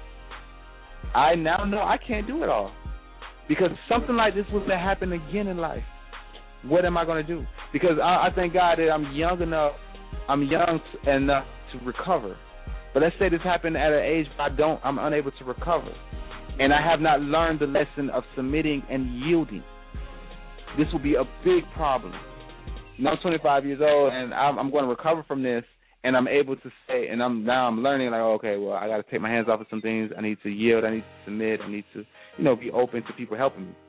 I now know I can't do it all. Because something like this was to happen again in life. What am I going to do? Because I, I thank God that I'm young enough, I'm young enough to recover. But let's say this happened at an age where I don't, I'm unable to recover. And I have not learned the lesson of submitting and yielding. This will be a big problem. Now I'm twenty-five years old, and I'm, I'm going to recover from this, and I'm able to say, and I'm now I'm learning, like, okay, well, I got to take my hands off of some things. I need to yield. I need to submit. I need to, you know, be open to people helping me.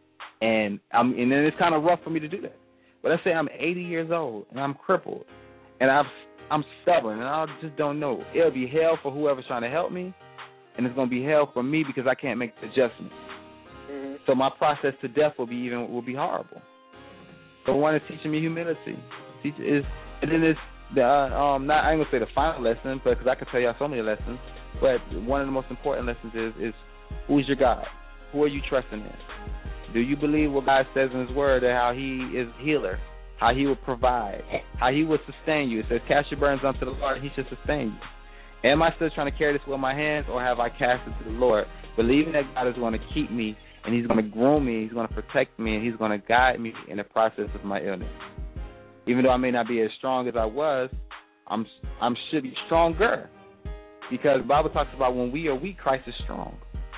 And I'm, and then it's kind of rough for me to do that. But let's say I'm eighty years old, and I'm crippled, and I'm, I'm stubborn, and I just don't know. It'll be hell for whoever's trying to help me, and it's going to be hell for me because I can't make the adjustment. Mm-hmm. So my process to death will be even will be horrible. So one is teaching me humility. Teach is, and then it's the uh, um not I ain't gonna say the final lesson, but because I can tell y'all so many lessons. But one of the most important lessons is is who is your God? Who are you trusting in? Do you believe what God says in His Word, that how He is healer, how He will provide, how He will sustain you? It says, "Cast your burdens unto the Lord, and He shall sustain you." Am I still trying to carry this with my hands, or have I cast it to the Lord, believing that God is going to keep me, and He's going to groom me, He's going to protect me, and He's going to guide me in the process of my illness? Even though I may not be as strong as I was, I'm I'm should be stronger, because the Bible talks about when we are weak, Christ is strong.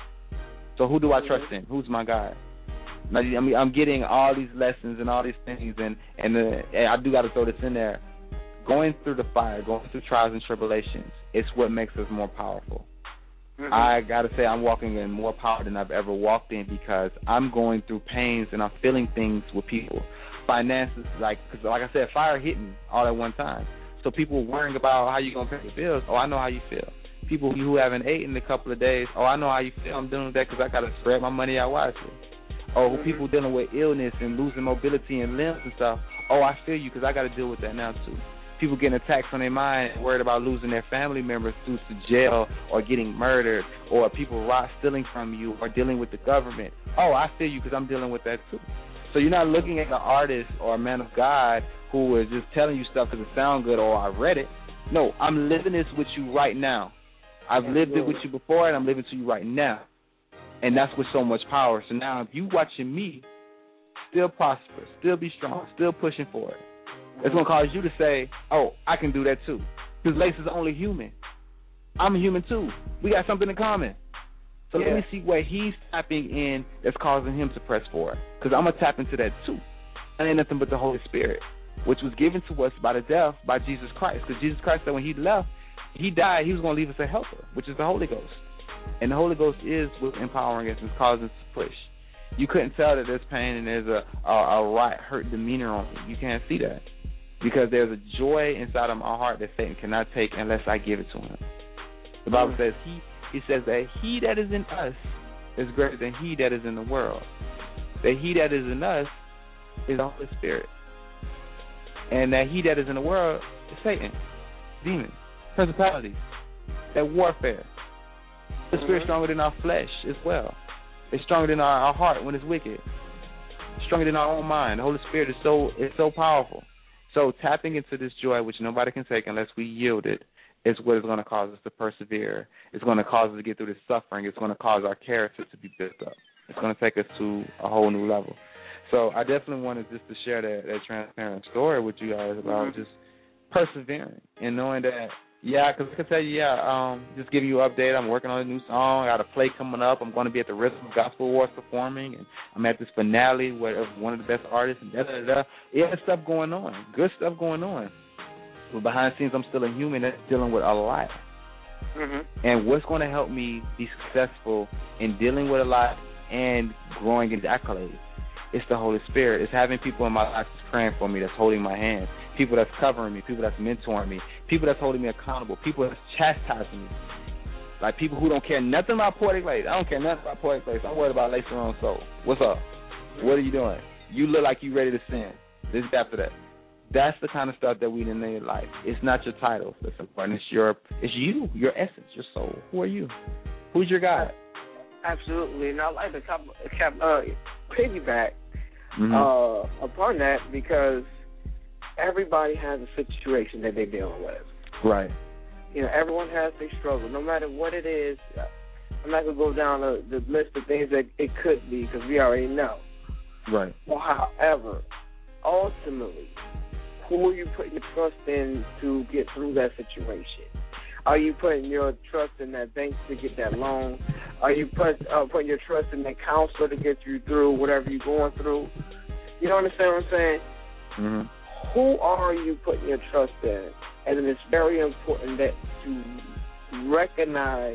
So who do I trust in? Who's my God? I mean, I'm getting all these lessons and all these things, and and, uh, and I do got to throw this in there. Going through the fire, going through trials and tribulations, it's what makes us more powerful. Mm-hmm. I got to say I'm walking in more power than I've ever walked in, because I'm going through pains and I'm feeling things with people. Finances, like, because like I said, fire hit me all at one time. So people worrying about how you going to pay the bills. Oh, I know how you feel. People who haven't eaten in a couple of days. Oh, I know how you feel. I'm dealing with that because I got to spread my money out wisely. Or mm-hmm. people dealing with illness and losing mobility and limbs and stuff. Oh, I feel you, because I got to deal with that now too. People getting attacks on their mind, worried about losing their family members through to jail or getting murdered, or people rot stealing from you, or dealing with the government. Oh, I feel you, because I'm dealing with that too. So you're not looking at an artist or a man of God who is just telling you stuff because it sounds good or I read it. No, I'm living this with you right now. I've lived it with you before, and I'm living to you right now. And that's with so much power. So now if you watching me still prosper, still be strong, still pushing for it, it's going to cause you to say, oh, I can do that too. Because Lace is only human. I'm a human too. We got something in common. So yeah. Let me see where he's tapping in that's causing him to press forward. Because I'm going to tap into that too. And ain't nothing but the Holy Spirit, which was given to us by the death by Jesus Christ. Because Jesus Christ said when he left, he died, he was going to leave us a helper, which is the Holy Ghost. And the Holy Ghost is what's empowering us and causing us to push. You couldn't tell that there's pain and there's a, a, a right, hurt demeanor on me. You can't see that. Because there's a joy inside of my heart that Satan cannot take unless I give it to him. The Bible says he he says that he that is in us is greater than he that is in the world. That he that is in us is the Holy Spirit. And that he that is in the world is Satan, demon. Principalities. That warfare. The mm-hmm. spirit's stronger than our flesh as well. It's stronger than our, our heart when it's wicked. It's stronger than our own mind. The Holy Spirit is so is so powerful. So tapping into this joy, which nobody can take unless we yield it, is what is going to cause us to persevere. It's going to cause us to get through this suffering. It's going to cause our character to be built up. It's going to take us to a whole new level. So I definitely wanted just to share that, that transparent story with you guys about mm-hmm. just persevering and knowing that, yeah, because I can tell you, yeah, um, just giving you an update. I'm working on a new song. I got a play coming up. I'm going to be at the Rhythm Gospel Awards performing, and I'm at this finale where one of the best artists and da da da. Yeah, stuff going on, good stuff going on. But behind the scenes, I'm still a human that's dealing with a lot. Mm-hmm. And what's going to help me be successful in dealing with a lot and growing in accolades? It's the Holy Spirit. It's having people in my life that's praying for me, that's holding my hand, people that's covering me, people that's mentoring me, people that's holding me accountable, people that's chastising me. Like people who don't care nothing about Poetic Lace. I don't care nothing about Poetic Lace. I'm worried about Lace Her Own Soul. What's up? What are you doing? You look like you ready to sin. This after that. That's the kind of stuff that we need in life. It's not your titles that's important. It's your, it's you, your essence, your soul. Who are you? Who's your God? Absolutely, and I like to cap, cap, uh, piggyback mm-hmm. uh, upon that because everybody has a situation that they're dealing with. Right. You know, everyone has their struggle, no matter what it is. I'm not gonna go down the, the list of things that it could be because we already know. Right. Well, however, ultimately, who are you putting your trust in to get through that situation? Are you putting your trust in that bank to get that loan? Are you put, uh, putting your trust in that counselor to get you through whatever you're going through? You know understand what I'm saying? Mm-hmm. Who are you putting your trust in? And it's very important that you recognize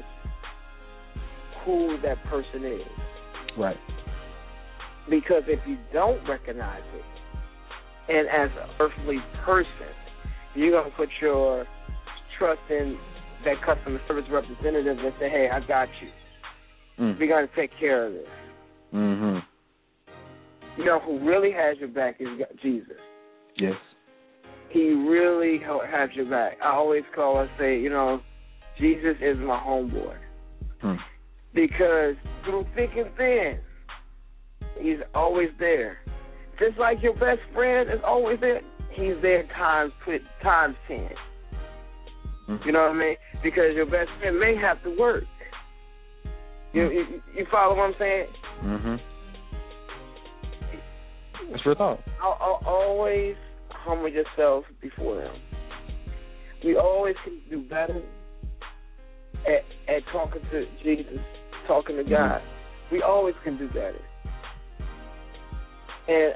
who that person is. Right. Because if you don't recognize it, and as an earthly person, you're going to put your trust in that customer service representative and say, hey, I got you. Mm. We're going to take care of this. Mm-hmm. You know, who really has your back is Jesus. Yes. He really has your back. I always call and say, you know, Jesus is my homeboy. Mm. Because through thick and thin, he's always there. Just like your best friend is always there, he's there times put times ten. Mm-hmm. You know what I mean? Because your best friend may have to work. You Mm-hmm. you, you follow what I'm saying? Mm-hmm. That's real thought. I'll, I'll always humble yourself before them. We always can do better at at talking to Jesus, talking to God. Mm-hmm. We always can do better. And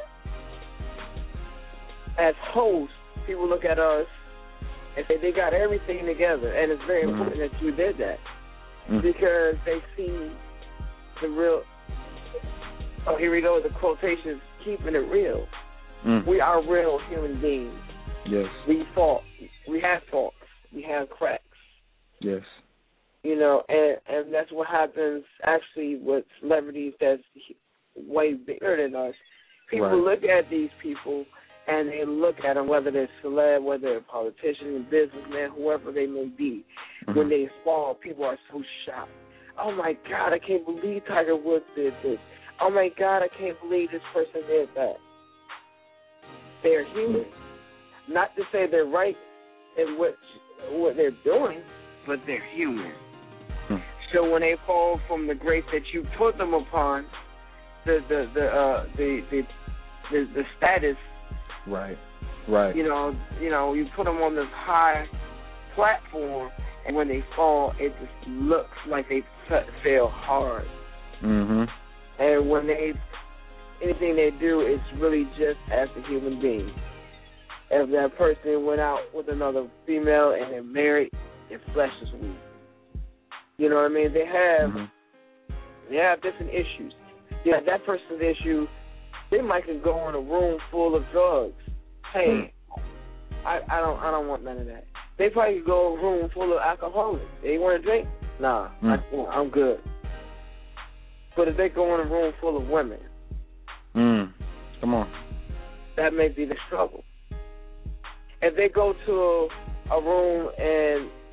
as hosts, people look at us and say they got everything together, and it's very mm-hmm. important that you did that mm-hmm. because they see the real. Oh, here we go. The quotations, keeping it real. Mm. We are real human beings. Yes. We fault. We have faults. We have cracks. Yes. You know, and and that's what happens actually with celebrities that's way bigger than us. People right. look at these people and they look at them, whether they're celeb, whether they're politicians, businessmen, whoever they may be. Mm-hmm. When they fall, people are so shocked. Oh, my God, I can't believe Tiger Woods did this. Oh, my God, I can't believe this person did that. They're human. Mm-hmm. Not to say they're right in what, what they're doing, but they're human. Mm-hmm. So when they fall from the grace that you put them upon, the the the uh, the, the the the status, right, right. You know, you know, you put them on this high platform, and when they fall, it just looks like they fell hard. Mhm. And when they anything they do, it's really just as a human being. If that person went out with another female and they're married, their flesh is weak. You know what I mean? They have mm-hmm. they have different issues. Yeah, that person's issue, they might could go in a room full of drugs. Hey, mm. I, I don't I don't want none of that. They probably could go in a room full of alcoholics. They want to drink? Nah, mm. I, I'm good. But if they go in a room full of women, mm. come on, that may be the struggle. If they go to a, a room and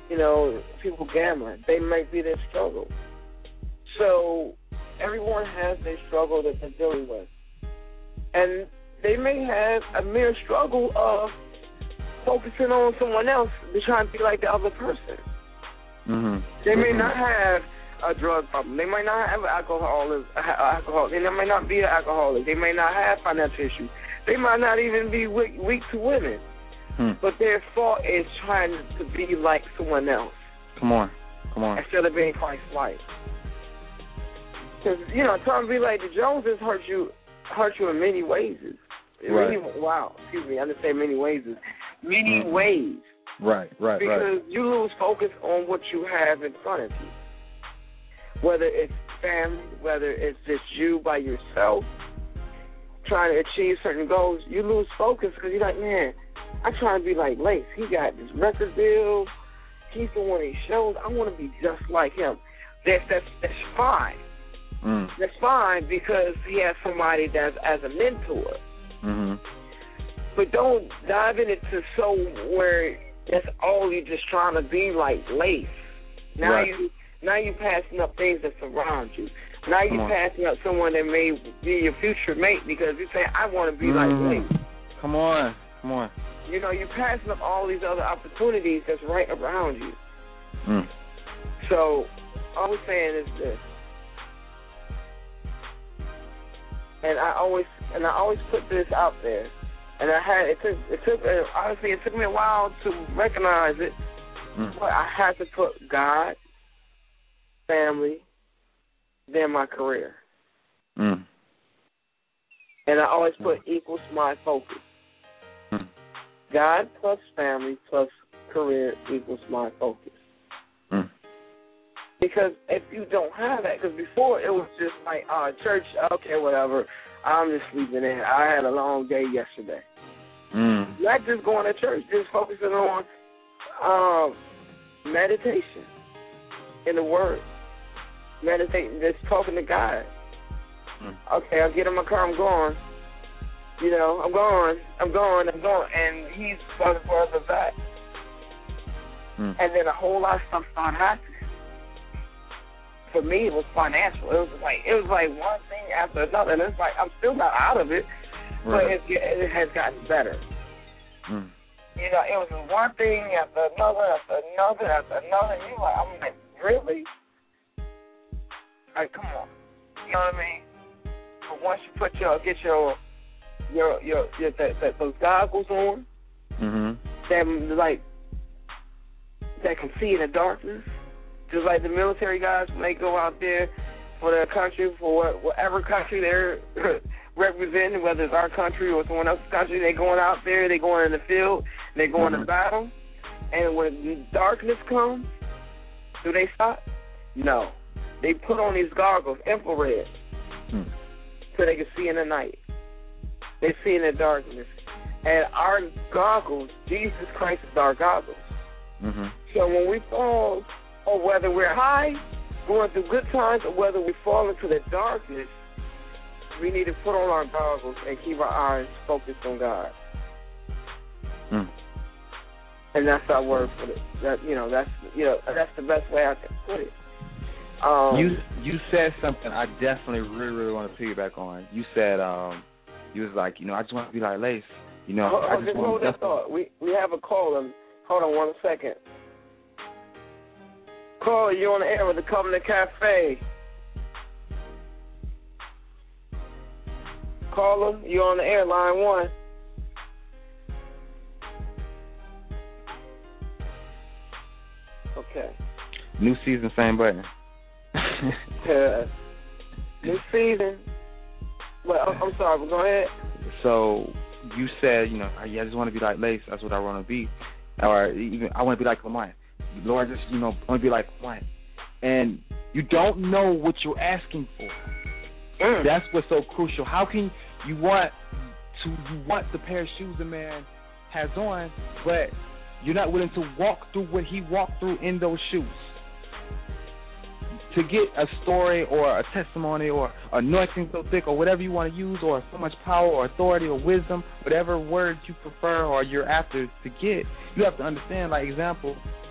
you know, people gambling. They might be their struggle. So everyone has their struggle that they're dealing with. And they may have a mere struggle of focusing on someone else to try and be like the other person. Mm-hmm. They may mm-hmm. not have a drug problem. They might not have alcohol. Alcohol. They might not be an alcoholic. They may not have financial issues. They might not even be weak, weak to women. Hmm. But their fault is trying to be like someone else. Come on. Come on. Instead of being Christ-like. Because, you know, trying to be like the Joneses hurt you, hurt you in many ways. Right. Many, wow, excuse me, I didn't say many ways. Many mm-hmm. ways. Right, right, because right. Because you lose focus on what you have in front of you. Whether it's family, whether it's just you by yourself, trying to achieve certain goals, you lose focus because you're like, man, I'm trying to be like Lace. He got this record deal. He's doing one of these shows. I want to be just like him. That's that's that's fine. Mm. That's fine because he has somebody that's as a mentor. Mm-hmm. But don't dive in it to so where that's all you're just trying to be like Lace. Now right. you now you're passing up things that surround you. Now you're passing up someone that may be your future mate because you say, I want to be mm-hmm. like Lace. Come on, come on. You know, you're passing up all these other opportunities that's right around you. Mm. So all we're saying is this. And I always and I always put this out there. And I had it took it took uh, honestly it took me a while to recognize it. Mm. But I had to put God, family, then my career. Mm. And I always put equals my focus. Mm. God plus family plus career equals my focus. Mm. Because if you don't have that, because before it was just like, uh, church, okay, whatever, I'm just sleeping in. I had a long day yesterday. Mm. Not just going to church, just focusing on um, meditation in the Word. Meditating, just talking to God. Mm. Okay, I'll get in my car, I'm going. You know, I'm going, I'm going, I'm going, and he's going further back. Mm. And then a whole lot of stuff started happening. For me, it was financial. It was like it was like one thing after another, and it's like I'm still not out of it, but right. it, it has gotten better. Mm. You know, it was one thing after another, after another, after another. And you like, I'm like, really? Like, come on. You know what I mean? But once you put your get your your your, your that, that those goggles on, mm-hmm. that like that can see in the darkness. Just like the military guys, when they go out there for their country, for whatever country they're representing, whether it's our country or someone else's country, they're going out there, they're going in the field, they're going mm-hmm. to battle. And when darkness comes, do they stop? No. They put on these goggles, infrared, mm. so they can see in the night. They see in the darkness. And our goggles, Jesus Christ is our goggles. Mm-hmm. So when we fall, or whether we're high, going through good times, or whether we fall into the darkness, we need to put on our goggles and keep our eyes focused on God. Mm. And that's our word for it. That you know, that's you know, that's the best way I can put it. Um, you you said something I definitely really really want to piggyback on. You said um, you was like, you know, I just want to be like Lace. You know, hold, I just just want hold to that thought. We we have a caller. Hold on one second. Caller, you're on the air with the Covenant Cafe. Caller, you're on the air, line one. Okay. New season, same button. uh, new season. Well, I'm, I'm sorry, but go ahead. So you said, you know, yeah, I just want to be like Lace. That's what I want to be. Or even I want to be like Lamont. Lord, just, you know, I want to be like Lamont. And you don't know what you're asking for. Mm. That's what's so crucial. How can you want to you want the pair of shoes a man has on, but you're not willing to walk through what he walked through in those shoes? To get a story or a testimony or anointing so thick or whatever you want to use, or so much power or authority or wisdom, whatever word you prefer or you're after to get, you have to understand, like example,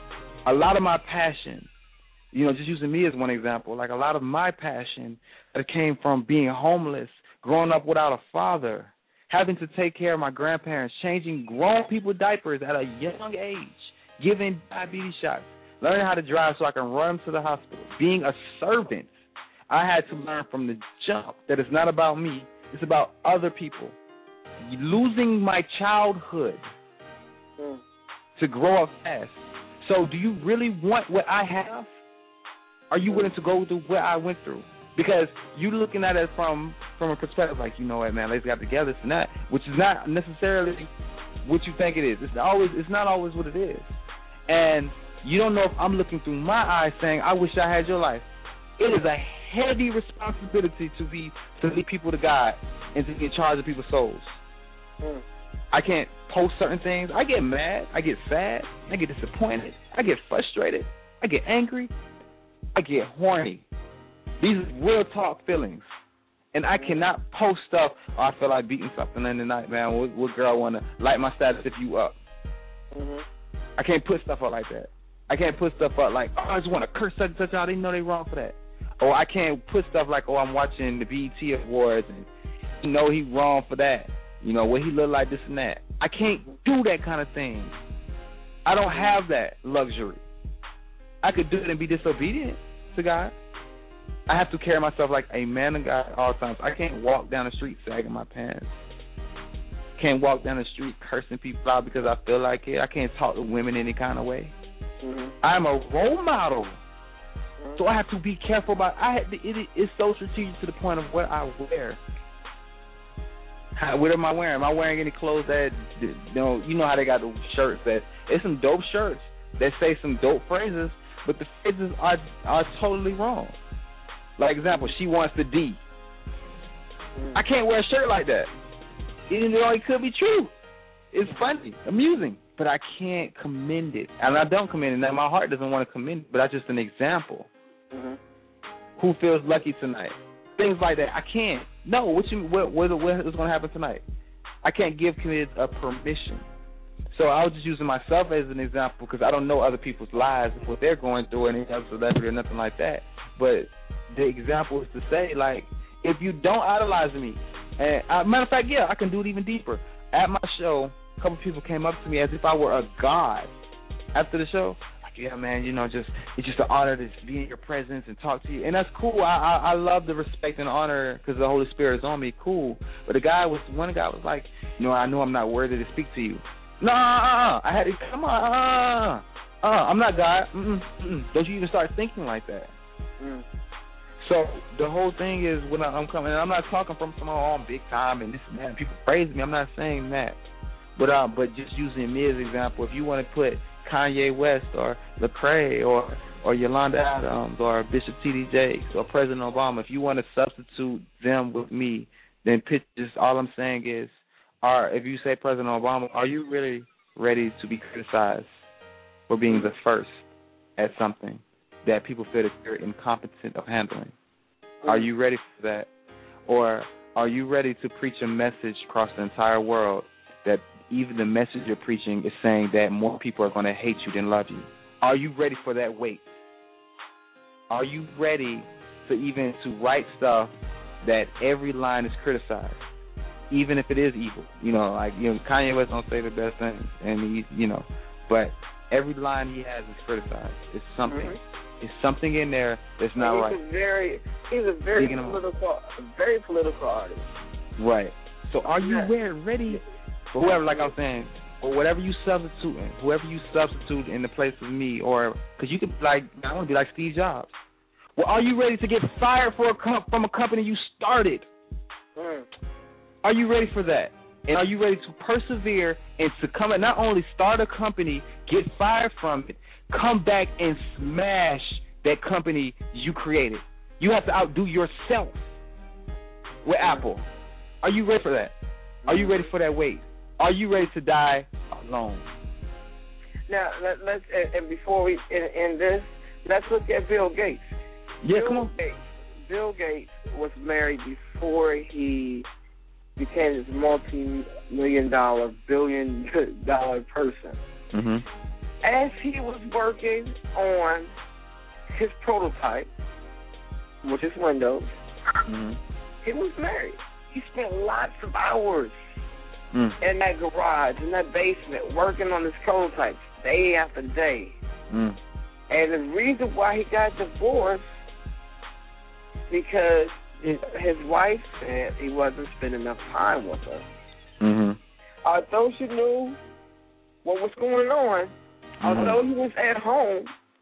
a lot of my passion, you know, just using me as one example, like a lot of my passion that came from being homeless, growing up without a father, having to take care of my grandparents, changing grown people diapers at a young age, giving diabetes shots, learning how to drive so I can run to the hospital, being a servant. I had to learn from the jump that it's not about me, it's about other people. Losing my childhood mm. to grow up fast. So do you really want what I have? Are you willing to go through what I went through? Because you're looking at it from, from a perspective like, you know what, man, let's got together, this and that, which is not necessarily what you think it is. It's always, it's not always what it is. And you don't know if I'm looking through my eyes saying, I wish I had your life. It is a heavy responsibility to be to lead people to God and to be in charge of people's souls. Mm. I can't post certain things. I get mad. I get sad. I get disappointed. I get frustrated. I get angry. I get horny. These are real talk feelings. And I cannot post stuff, oh, I feel like beating something in the night, man. What, what girl want to light my status if you up? Mm-hmm. I can't put stuff up like that. I can't put stuff up like, oh, I just want to curse such and such out. They know they wrong for that. Or I can't put stuff like, oh, I'm watching the B E T Awards and you know he wrong for that. You know, what he look like, this and that. I can't do that kind of thing. I don't have that luxury. I could do it and be disobedient to God. I have to carry myself like a man of God at all times. I can't walk down the street sagging my pants. Can't walk down the street cursing people out because I feel like it. I can't talk to women any kind of way. Mm-hmm. I'm a role model. Mm-hmm. So I have to be careful about I had to, it is so strategic to the point of what I wear. How, what am I wearing? Am I wearing any clothes that, you know, you know how they got the shirts that, it's some dope shirts that say some dope phrases, but the phrases are are totally wrong. Like example, she wants the D. I can't wear a shirt like that. Even though it could be true. It's funny, amusing, but I can't commend it. And I don't commend it. Now, my heart doesn't want to commend it, but that's just an example. Mm-hmm. Who feels lucky tonight? Things like that. I can't. No, what you what what, what is going to happen tonight? I can't give kids a permission. So I was just using myself as an example because I don't know other people's lives, what they're going through, any other celebrity or nothing like that. But the example is to say, like, if you don't idolize me, and uh, matter of fact, yeah, I can do it even deeper. At my show, a couple people came up to me as if I were a god after the show. Like, yeah, man, you know, just it's just an honor to be in your presence and talk to you, and that's cool. I I, I love the respect and honor because the Holy Spirit is on me. Cool. But the guy was one guy was like, you know, I know I'm not worthy to speak to you. No, uh, uh, I had to come on. Uh, uh, I'm not God. Mm-mm, mm-mm. Don't you even start thinking like that. Mm. So the whole thing is when I'm coming, and I'm not talking from some oh, big time and this and that. And people praise me. I'm not saying that, but uh, but just using me as an example. If you want to put Kanye West or Lecrae or or Yolanda Adams or Bishop T D Jakes or President Obama, if you want to substitute them with me, then pitch. Just all I'm saying is, are if you say President Obama, are you really ready to be criticized for being the first at something that people feel that you're incompetent of handling? Are you ready for that? Or are you ready to preach a message across the entire world that even the message you're preaching is saying that more people are going to hate you than love you? Are you ready for that weight? Are you ready to even to write stuff that every line is criticized, even if it is evil? You know, like, you know, Kanye West don't say the best things, and he, you know, but every line he has is criticized. It's something. Mm-hmm. It's something in there that's not he's right. A very, he's a very Speaking political, of, very political artist. Right. So are you yeah. ready for whoever, like I was saying, or whatever you substitute in, whoever you substitute in the place of me, or because you could like, I want to be like Steve Jobs. Well, are you ready to get fired for a com- from a company you started? Mm. Are you ready for that? And are you ready to persevere and to come and not only start a company, get fired from it, come back and smash that company you created? You have to outdo yourself with Apple. Are you ready for that? Are you ready for that weight? Are you ready to die alone? Now, let, let's and, and before we end this, let's look at Bill Gates. Yeah, Bill come on. Gates, Bill Gates was married before he became this multi-million dollar, billion dollar person. Mm-hmm. as he was working on his prototype, which is Windows, mm-hmm. he was married. He spent lots of hours mm. in that garage, in that basement, working on his prototypes day after day. Mm. And the reason why he got divorced, because his wife said he wasn't spending enough time with her. Mm-hmm. Although she knew what was going on, mm-hmm. although he was at home,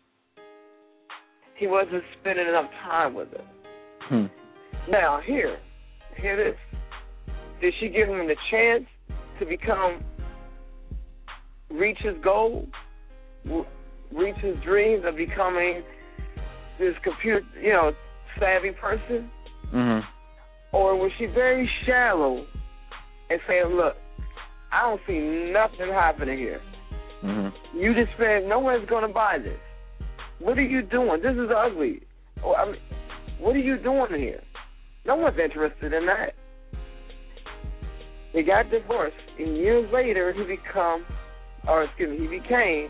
he wasn't spending enough time with her. Hmm. Now, here, here it is. Did she give him the chance to become, reach his goal, reach his dreams of becoming this computer, you know, savvy person? Mm-hmm. Or was she very shallow and saying, look, I don't see nothing happening here. Mm-hmm. You just spend, no one's going to buy this. What are you doing? This is ugly. Or, I mean, what are you doing here? No one's interested in that. They got divorced, and years later, he become, or excuse me, he became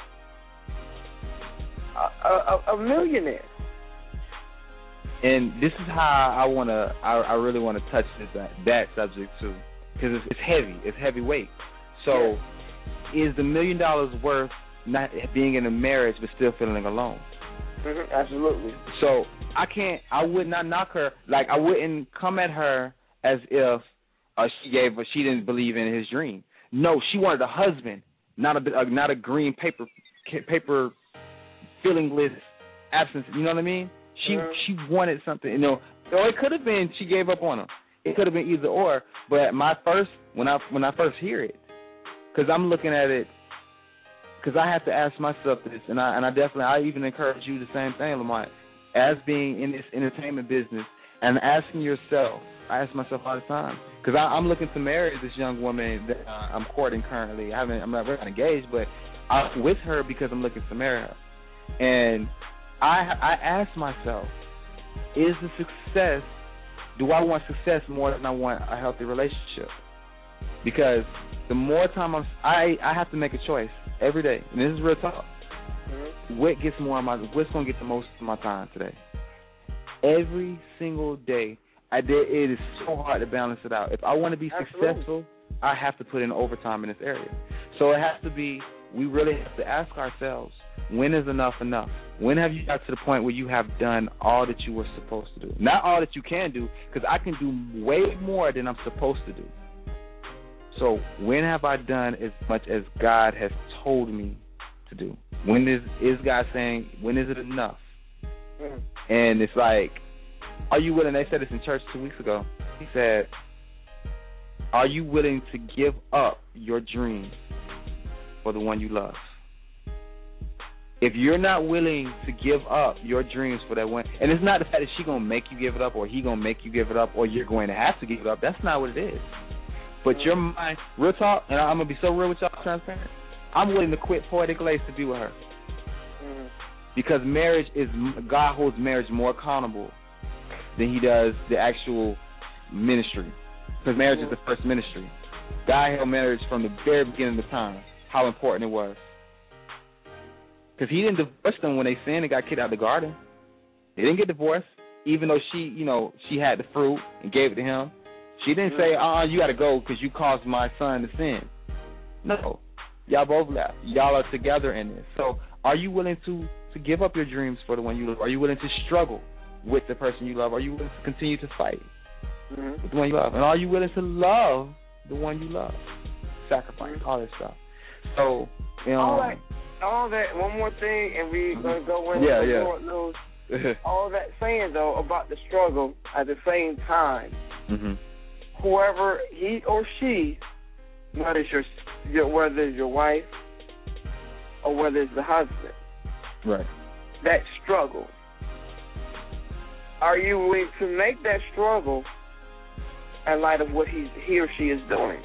a, a, a millionaire. And this is how I want to, I, I really want to touch this that, that subject too, because it's, it's heavy, it's heavyweight. So, yeah. Is the million dollars worth not being in a marriage but still feeling alone? Mm-hmm, absolutely. So I can't, I would not knock her. Like I wouldn't come at her as if uh, she gave, she didn't believe in his dream. No, she wanted a husband, not a, uh, not a green paper, paper, feelingless absence. You know what I mean? She mm-hmm. she wanted something. You know, or it could have been she gave up on him. It could have been either or. But my first, when I when I first hear it, because I'm looking at it. Because I have to ask myself this, and I and I definitely, I even encourage you the same thing, Lamont, as being in this entertainment business and asking yourself, I ask myself all the time, because I'm looking to marry this young woman that uh, I'm courting currently. I haven't, I'm not really engaged, but I'm with her because I'm looking to marry her. And I I ask myself, is the success, do I want success more than I want a healthy relationship? Because the more time I'm, I, I have to make a choice every day, and this is real talk. Mm-hmm. What gets more of my, what's going to get the most of my time today? Every single day, I did. It is so hard to balance it out. If I want to be Absolutely. successful, I have to put in overtime in this area. So it has to be, we really have to ask ourselves, when is enough enough? When have you got to the point where you have done all that you were supposed to do? Not all that you can do, because I can do way more than I'm supposed to do. So when have I done as much as God has told me to do? When is is God saying, when is it enough? Mm. And it's like, are you willing, they said this in church two weeks ago. He said, are you willing to give up your dreams for the one you love? If you're not willing to give up your dreams for that one, and it's not the fact that she's going to make you give it up or he going to make you give it up or you're going to have to give it up. That's not what it is. But your mind, real talk, and I'm going to be so real with y'all, transparent, I'm willing to quit Poetic Lace to be with her. Mm. Because marriage is, God holds marriage more accountable than he does the actual ministry. Because marriage mm. is the first ministry. God held marriage from the very beginning of time, how important it was. Because he didn't divorce them when they sinned and got kicked out of the garden. They didn't get divorced, even though she, you know, she had the fruit and gave it to him. She didn't say, uh-uh, you got to go because you caused my son to sin. No. Y'all both left. Y'all are together in this. So are you willing to, to give up your dreams for the one you love? Are you willing to struggle with the person you love? Are you willing to continue to fight mm-hmm. with the one you love? And are you willing to love the one you love? Sacrifice, all that stuff. So, you know. All that, all that, one more thing, and we're going to go into yeah, the yeah. Lord knows. All that saying, though, about the struggle at the same time. Mm-hmm. Whoever he or she, whether it's your, your whether it's your wife or whether it's the husband, right? That struggle. Are you willing to make that struggle in light of what he he or she is doing?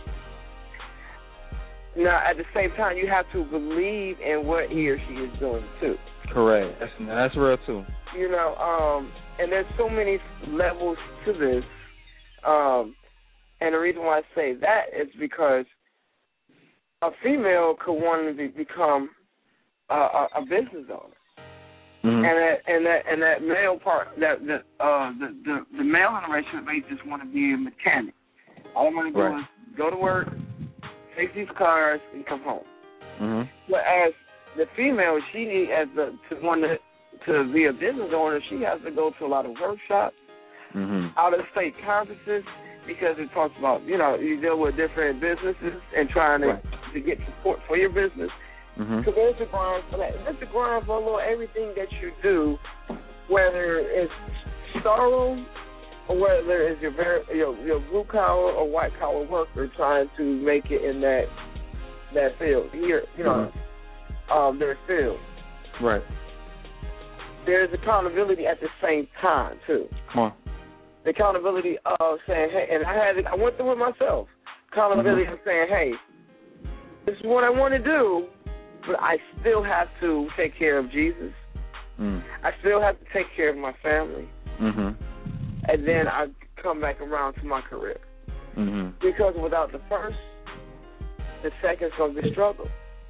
Now, at the same time, you have to believe in what he or she is doing too. Correct. That's that's real too. You know, um, and there's so many levels to this. Um, and the reason why I say that is because a female could want to be, become a, a, a business owner. Mm-hmm. And that and that and that male part, that the uh the, the the male generation may just want to be a mechanic. All I want to do right. is go to work, fix these cars, and come home. Mm-hmm. Whereas the female, she as the to want to to be a business owner, she has to go to a lot of workshops, mm-hmm. out of state conferences, because it talks about, you know, you deal with different businesses and trying to right. to get support for your business. Mm-hmm. So there's the grind for that. There's the grind for a little everything that you do, whether it's storeroom or whether it's your very your, your blue collar or white collar worker trying to make it in that that field. Here, you know, mm-hmm. um, their field. Right. There's accountability at the same time too. Come on. The accountability of saying, hey, and I had it, I went through it myself. Accountability mm-hmm. of saying, hey, this is what I want to do. But I still have to take care of Jesus. Mm. I still have to take care of my family. Mm-hmm. And then I come back around to my career. Mm-hmm. Because without the first, the second's going to be a struggle.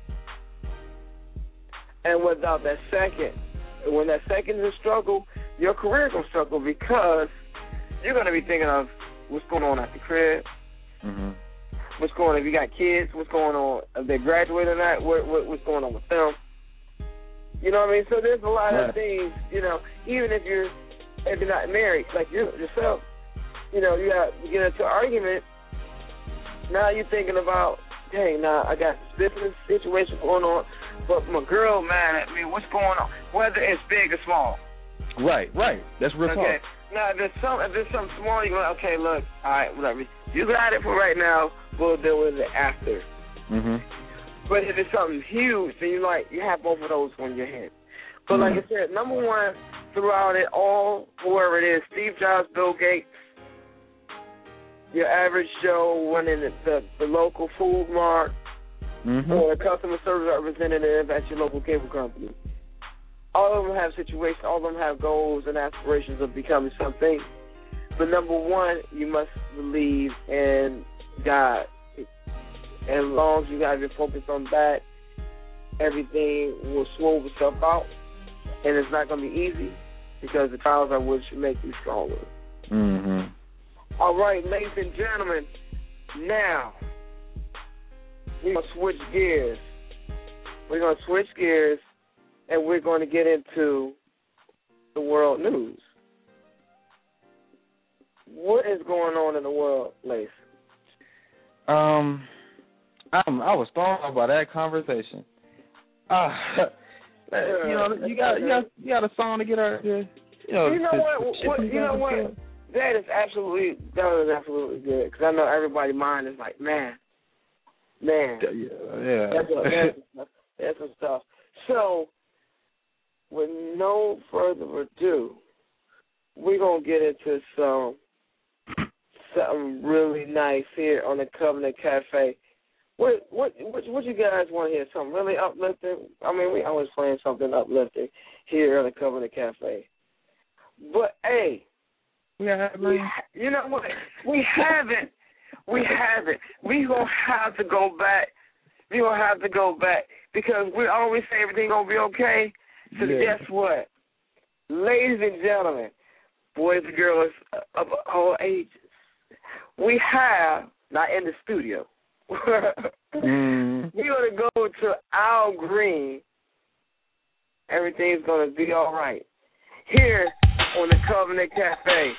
And without that second, when that second is a struggle, your career is going to struggle because you're going to be thinking of what's going on at the crib. Mm-hmm. What's going on? If you got kids, what's going on? If they graduated or not, what, what, what's going on with them? You know what I mean? So there's a lot yeah. of things, you know, even if you're if you're not married, like you yourself, you know, you got you get into an argument, now you're thinking about, dang, now I got this business situation going on, but my girl mad at me, what's going on? Whether it's big or small. Right, right. That's real okay. talk. Now, if there's, some, if there's something small, you're like, okay, look, all right, whatever. You got it for right now. We'll deal with it after. Mm-hmm. But if it's something huge, then you like you have both of those on your head. But mm-hmm. like I said, number one, throughout it all, whoever it is, Steve Jobs, Bill Gates, your average Joe running the, the, the local food mart, mm-hmm. or a customer service representative at your local cable company. All of them have situations, all of them have goals and aspirations of becoming something. But number one, you must believe in God. And as long as you have your focus on that, everything will smooth itself out. And it's not going to be easy because the trials are what should make you stronger. Mm-hmm. All right, ladies and gentlemen, now we're going to switch gears. We're going to switch gears. And we're going to get into the world news. What is going on in the world, Lace? Um, I'm, I was thrown off by that conversation. Uh, you know, you got you got you got a song to get our, you know. You know what? what you know what? That is absolutely that is absolutely good because I know everybody's mind is like, man, man, yeah, yeah. That's, a, that's, that's some stuff. So. With no further ado, we're going to get into some something really nice here on the Covenant Cafe. What what what, what you guys want to hear? Something really uplifting? I mean, we always playing something uplifting here on the Covenant Cafe. But, hey, yeah, we, you know what? We haven't. We haven't. We're going to have to go back. We're going to have to go back because we always say everything going to be okay. So yeah. Guess what? Ladies and gentlemen, boys and girls of all ages, we have, not in the studio, mm. we're going to go to Al Green. Everything's going to be all right. Here on the Covenant Cafe.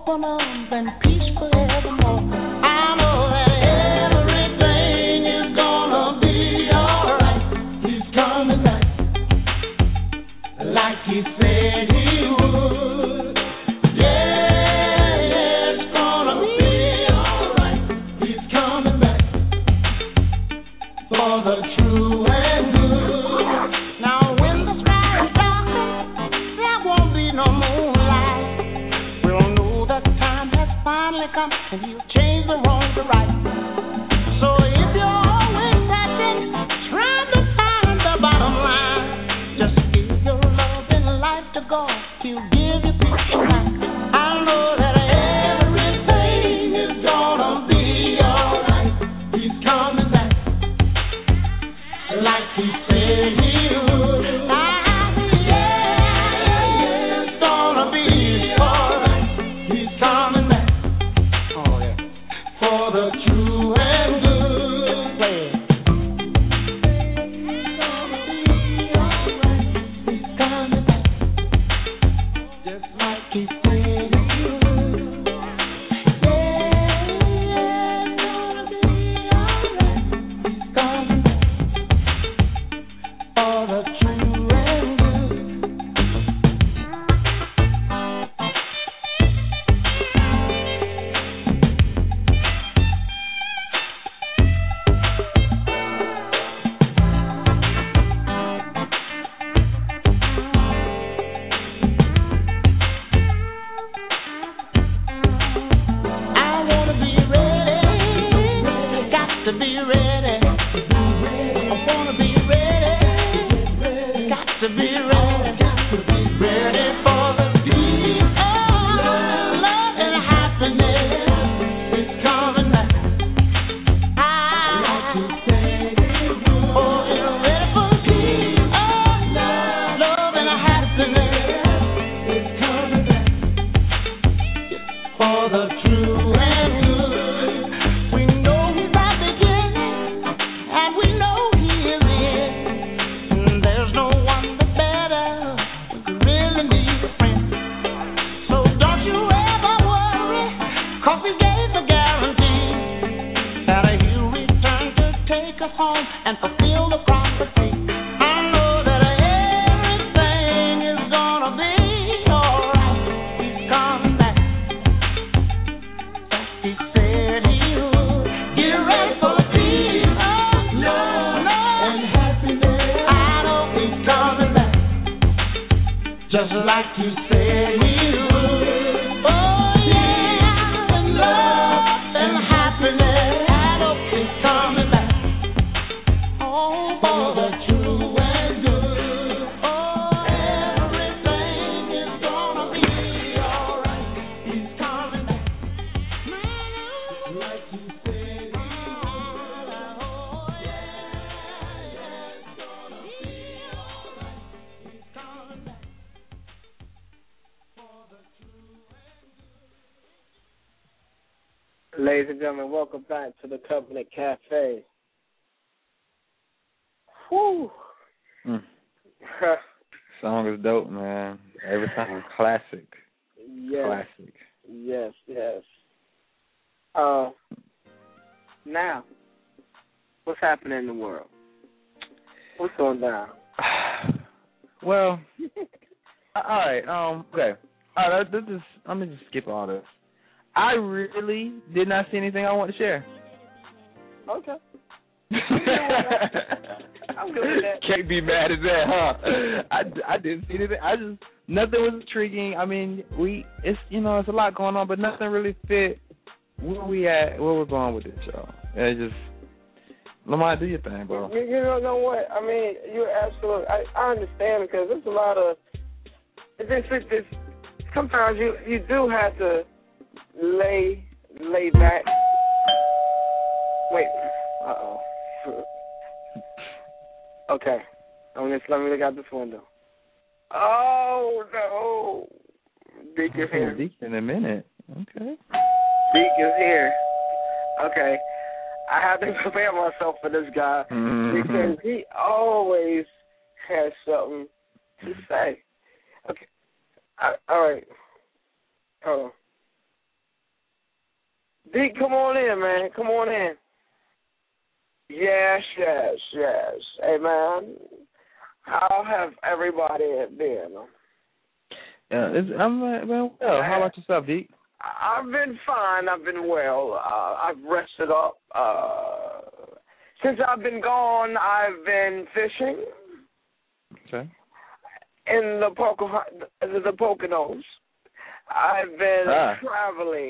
and peace forevermore. I know that everything is going may come and he'll change the wrong to right. So if you're always searching, trying to find the bottom line, just give your love and life to God. He'll give you peace of mind. I know that everything is gonna be alright. He's coming back like he said he would. Ladies and gentlemen, welcome back to the Covenant Cafe. Whew. Mm. Song is dope, man. Every time, classic. Yes. Classic. Yes, yes. Uh, now, what's happening in the world? What's going down? Well, all right. Um. Okay. All right. This is. Let me just skip all this. I really did not see anything I want to share. Okay. I'm good with that. Can't be mad at that, huh? I, I didn't see anything. I just nothing was intriguing. I mean, we it's you know it's a lot going on, but nothing really fit where we at, where we're going with this show. It's just Lamar, do your thing, bro. You, you don't know what I mean. You're absolutely. I, I understand because there's a lot of. It's, it's, it's, sometimes you you do have to. Lay, lay back. Wait. Uh oh. Okay. I'm just let me look out this window. Oh no. Deke is here. Deke in a minute. Okay. Deke is here. Okay. I have to prepare myself for this guy mm-hmm. because he always has something to say. Okay. I, all right. Hold on. Deke, come on in, man. Come on in. Yes, yes, yes. Hey, man, how have everybody been? Yeah, it's, I'm uh, well. How about yourself, Deke? I've been fine. I've been well. Uh, I've rested up. Uh, since I've been gone, I've been fishing. Okay. In the Poco- the, the Poconos. I've been ah. traveling.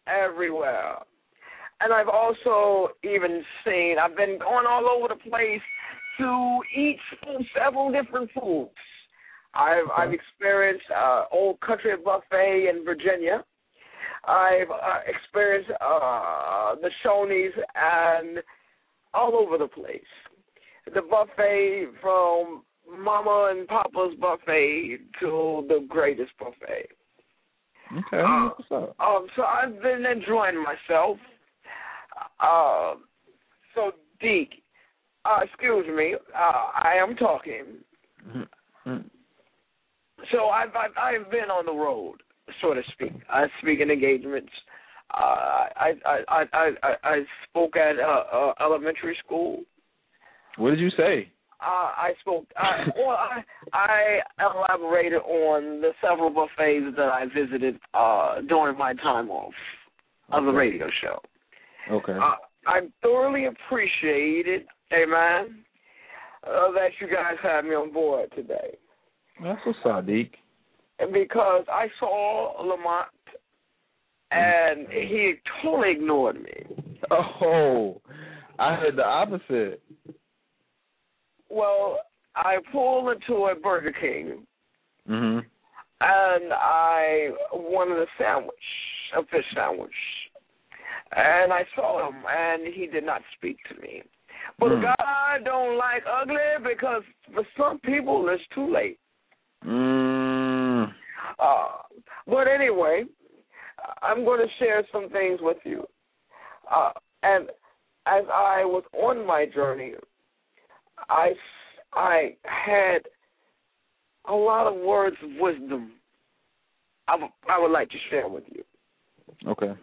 everywhere. And I've also even seen, I've been going all over the place to eat several different foods. I've, okay. I've experienced uh, Old Country Buffet in Virginia. I've uh, experienced uh, the Shoney's and all over the place. The buffet from Mama and Papa's buffet to the greatest buffet. Okay, uh, what's up? Um, so I've been enjoying myself. Uh, so, Deke, uh, excuse me, uh, I am talking. Mm-hmm. So I've, I've I've been on the road, so to speak. I speak in engagements. Uh, I, I I I I I spoke at uh, uh, elementary school. What did you say? Uh, I spoke. I, well, I I elaborated on the several buffets that I visited uh, during my time off of the Okay. radio show. Okay. Uh, I thoroughly appreciated, amen, uh, that you guys had me on board today. That's what's up, Deke. And because I saw Lamont, and he totally ignored me. Oh, I heard the opposite. Well, I pulled into a Burger King, Mm-hmm. and I wanted a sandwich, a fish sandwich. And I saw him, and he did not speak to me. But Mm. God don't like ugly because for some people it's too late. Mm. Uh, but anyway, I'm going to share some things with you. Uh, and as I was on my journey, I, I had a lot of words of wisdom I, w- I would like to share with you. Okay.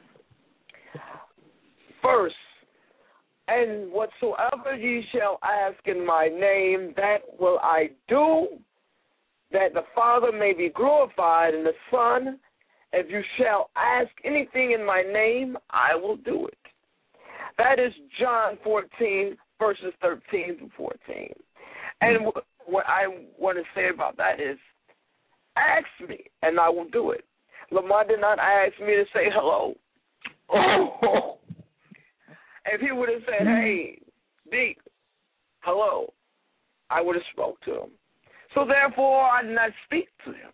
First, and whatsoever ye shall ask in my name, that will I do, that the Father may be glorified in the Son. If you shall ask anything in my name, I will do it. That is John fourteen, verses thirteen to fourteen. And what I want to say about that is, ask me, and I will do it. Lamar did not ask me to say hello. Oh. If he would have said, hey, Deke, hello, I would have spoke to him. So therefore, I did not speak to him.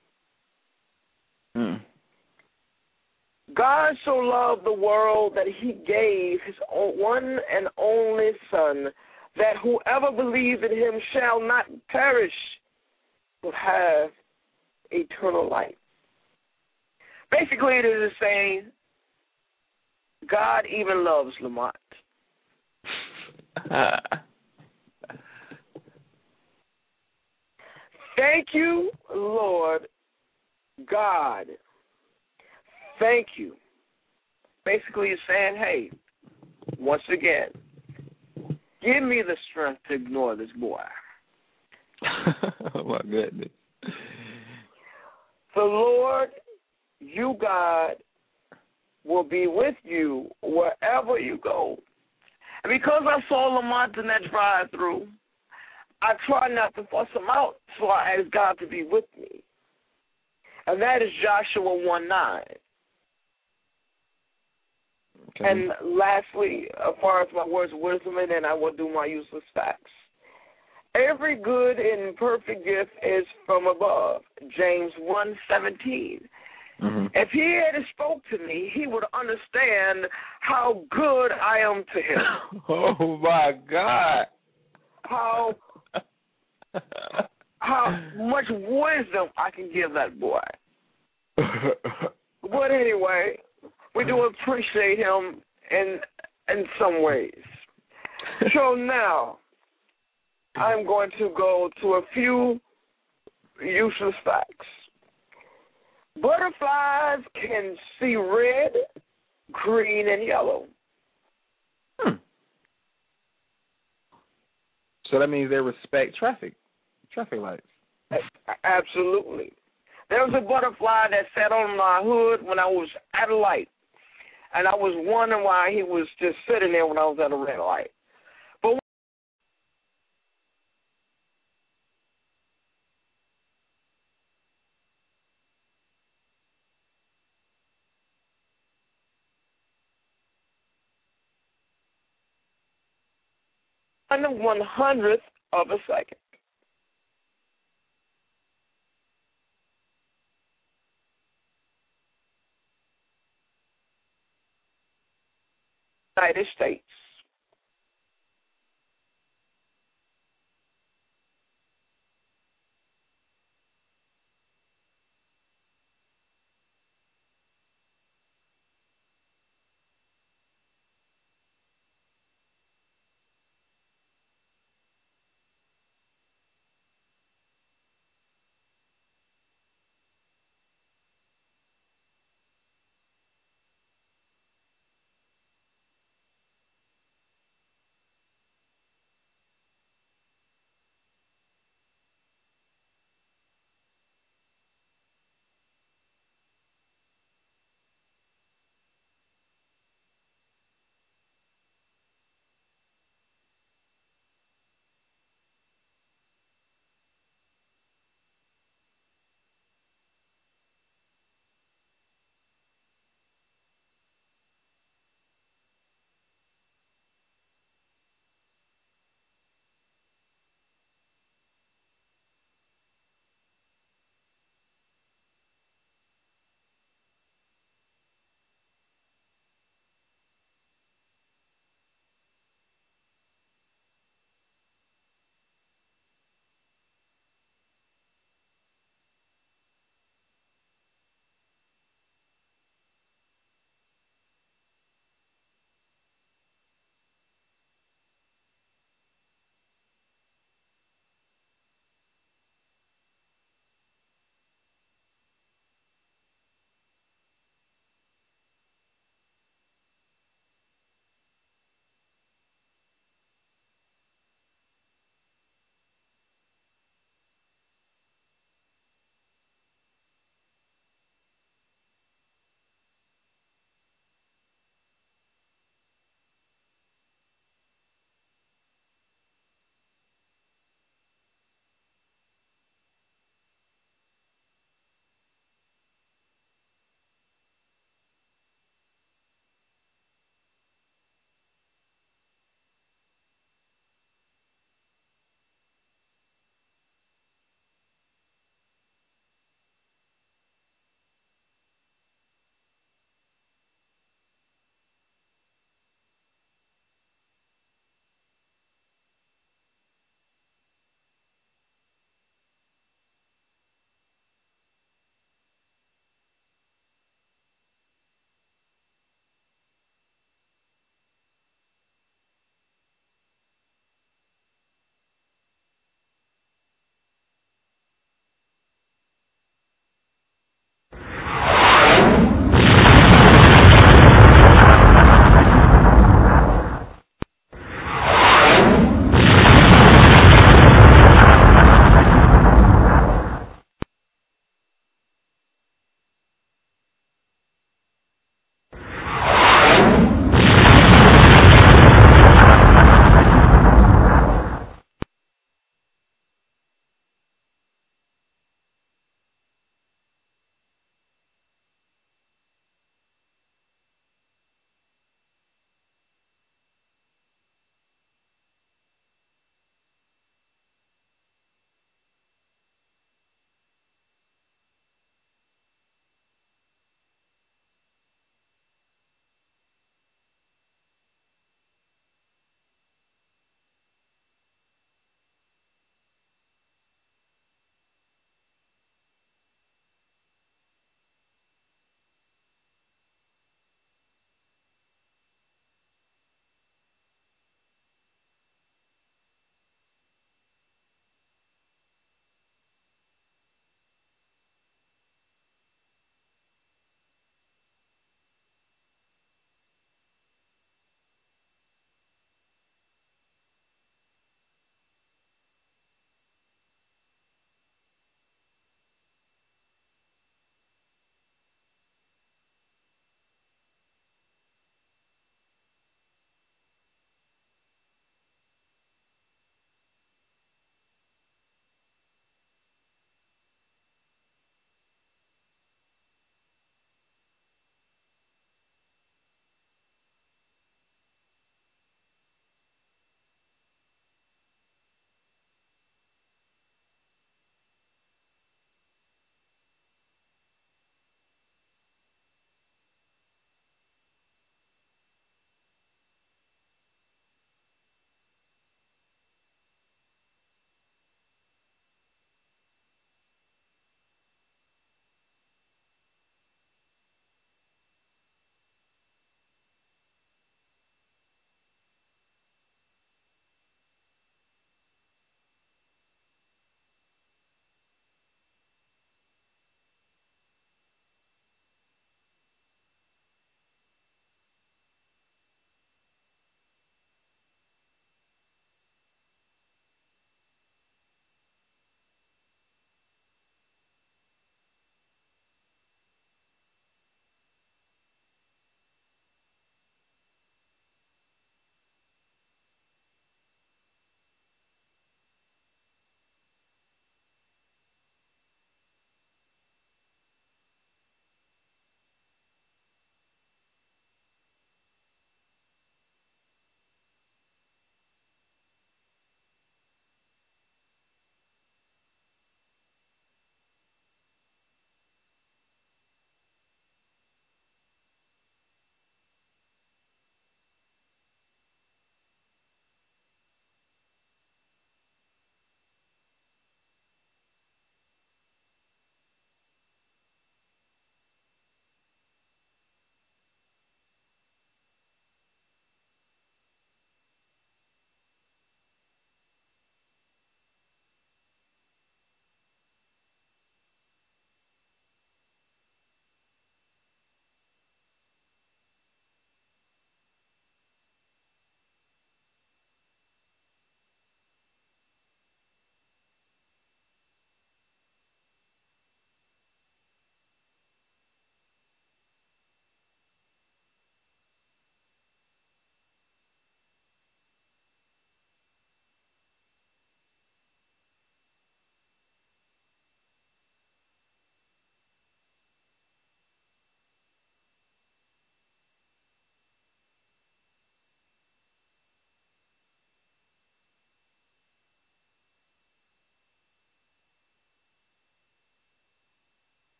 Mm. God so loved the world that he gave his one and only Son, that whoever believes in him shall not perish, but have eternal life. Basically, it is saying, God even loves Lamont. Thank you, Lord God. Thank you. Basically, it's saying, hey, once again, give me the strength to ignore this boy. Oh, my goodness. The Lord, you, God, will be with you wherever you go. And because I saw Lamont in that drive-through, I try not to fuss him out, so I ask God to be with me. And that is Joshua one nine. Okay. And lastly, as far as my words of wisdom, and then I will do my useless facts. Every good and perfect gift is from above, James one seventeen. Mm-hmm. If he had spoke to me, he would understand how good I am to him. Oh, my God. How how much wisdom I can give that boy. But anyway, we do appreciate him in in some ways. So now, I'm going to go to a few useless facts. Butterflies can see red, green, and yellow. Hmm. So that means they respect traffic, traffic lights. Absolutely. There was a butterfly that sat on my hood when I was at a light, and I was wondering why he was just sitting there when I was at a red light. But on the one hundredth of a second. United States.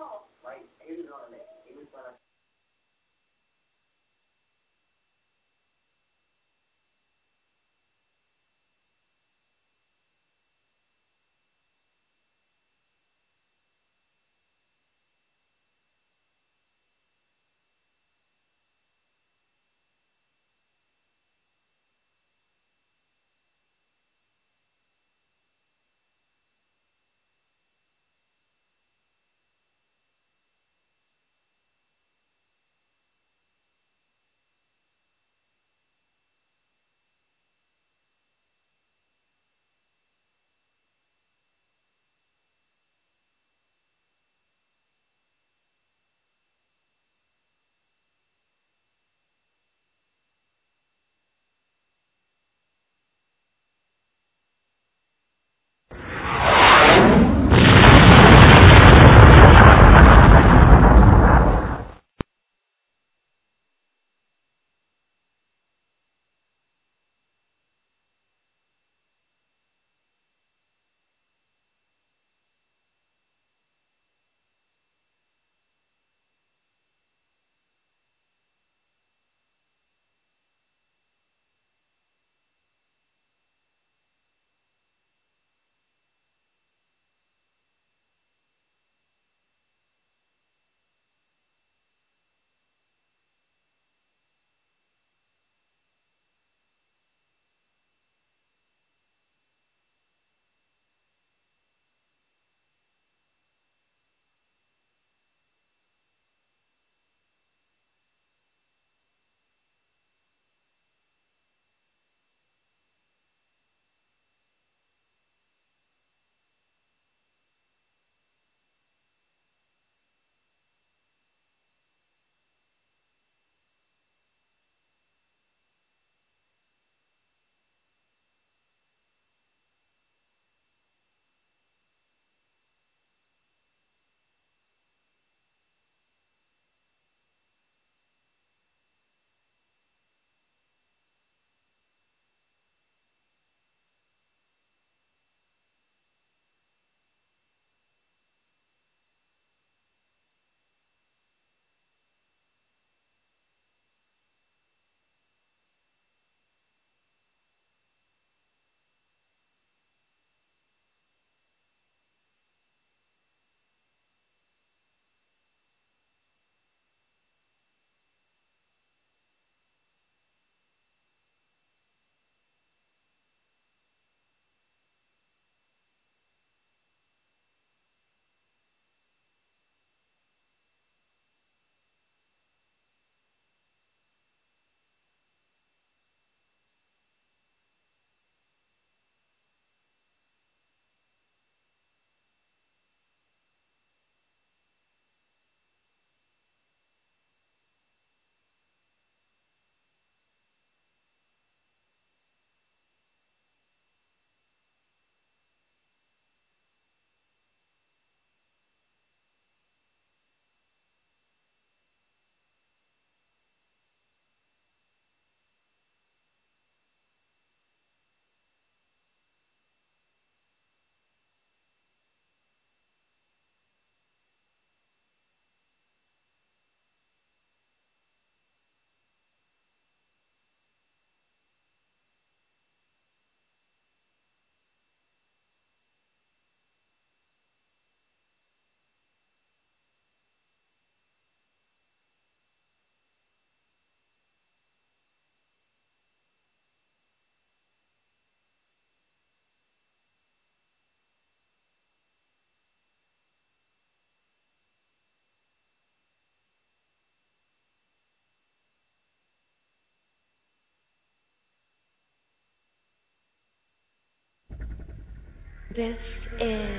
This is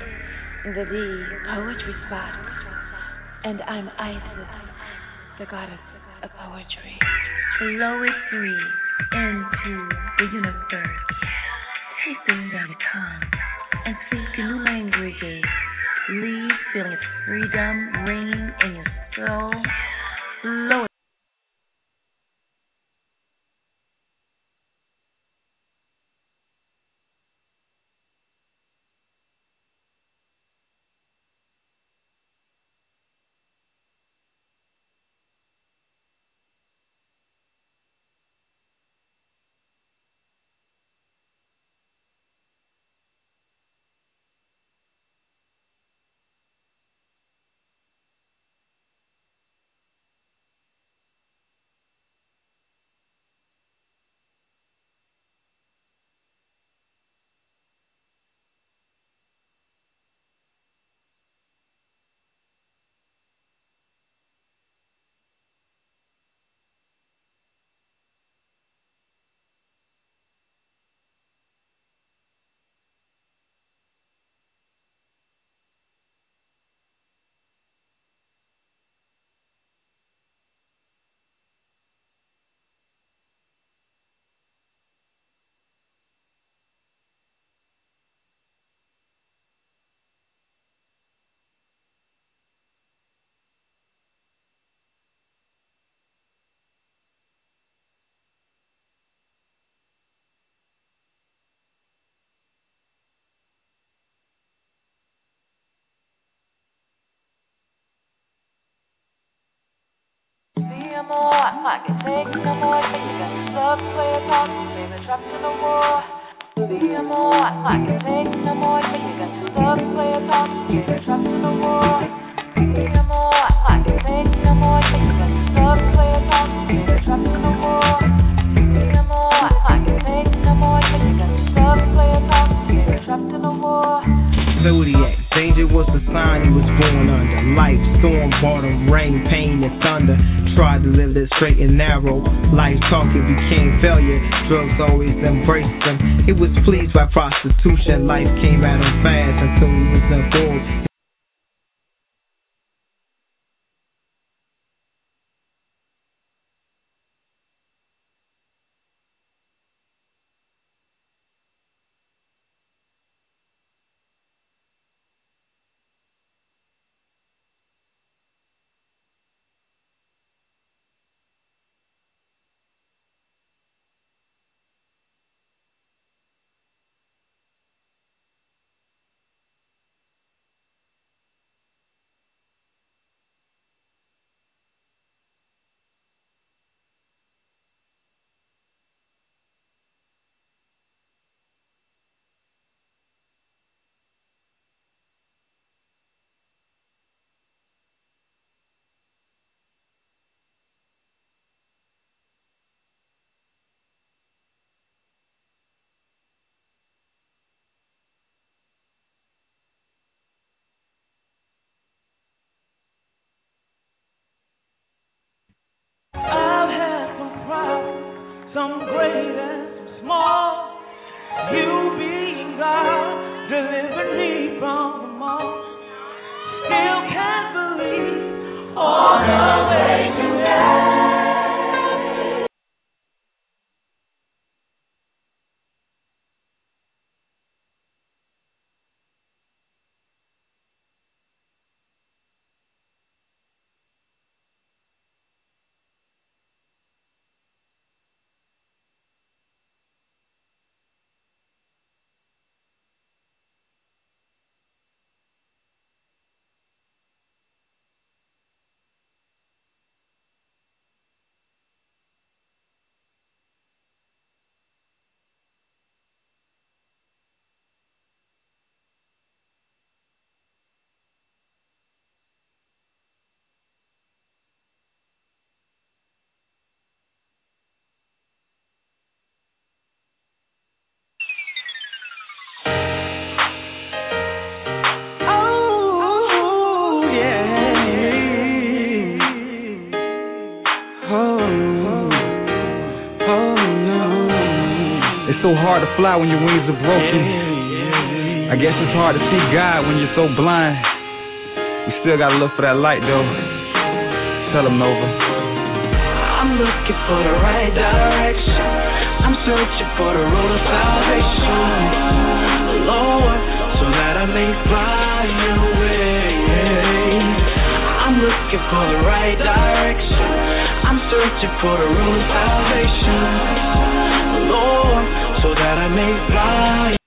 the The Poetry Spot, and I'm Isis, the goddess of poetry. Blow it free into the universe. Take the wind down your tongue and speak in new languages. Leave feeling of freedom ringing in your soul. Blow it. no more, I can't take no more. You got this love player talking, baby, trapped in a war. No more, I can't take no more. You got this love player talking, baby, trapped in a war. No more, I can't take no more. You got this love player talking, baby, trapped in a war. No more, I can't take no more. You got this love player talking, baby, trapped in a war. Zodiac, danger was the sign he was born under. Life, storm, bottom, rain, pain, and thunder. Tried to live this straight and narrow. Life talking became failure. Drugs always embraced him. He was pleased by prostitution. Life came at him fast until he was involved. I've had some problems, some great and some small. You being God delivered me from them all. Still can't believe all the ways you have. So hard to fly when your wings are broken. I guess it's hard to see God when you're so blind. We still gotta look for that light though. Tell him, Nova. I'm looking for the right direction. I'm searching for the road of salvation, Lord, so that I may fly away. I'm looking for the right direction. I'm searching for the road of salvation, Lord, so that I may fly.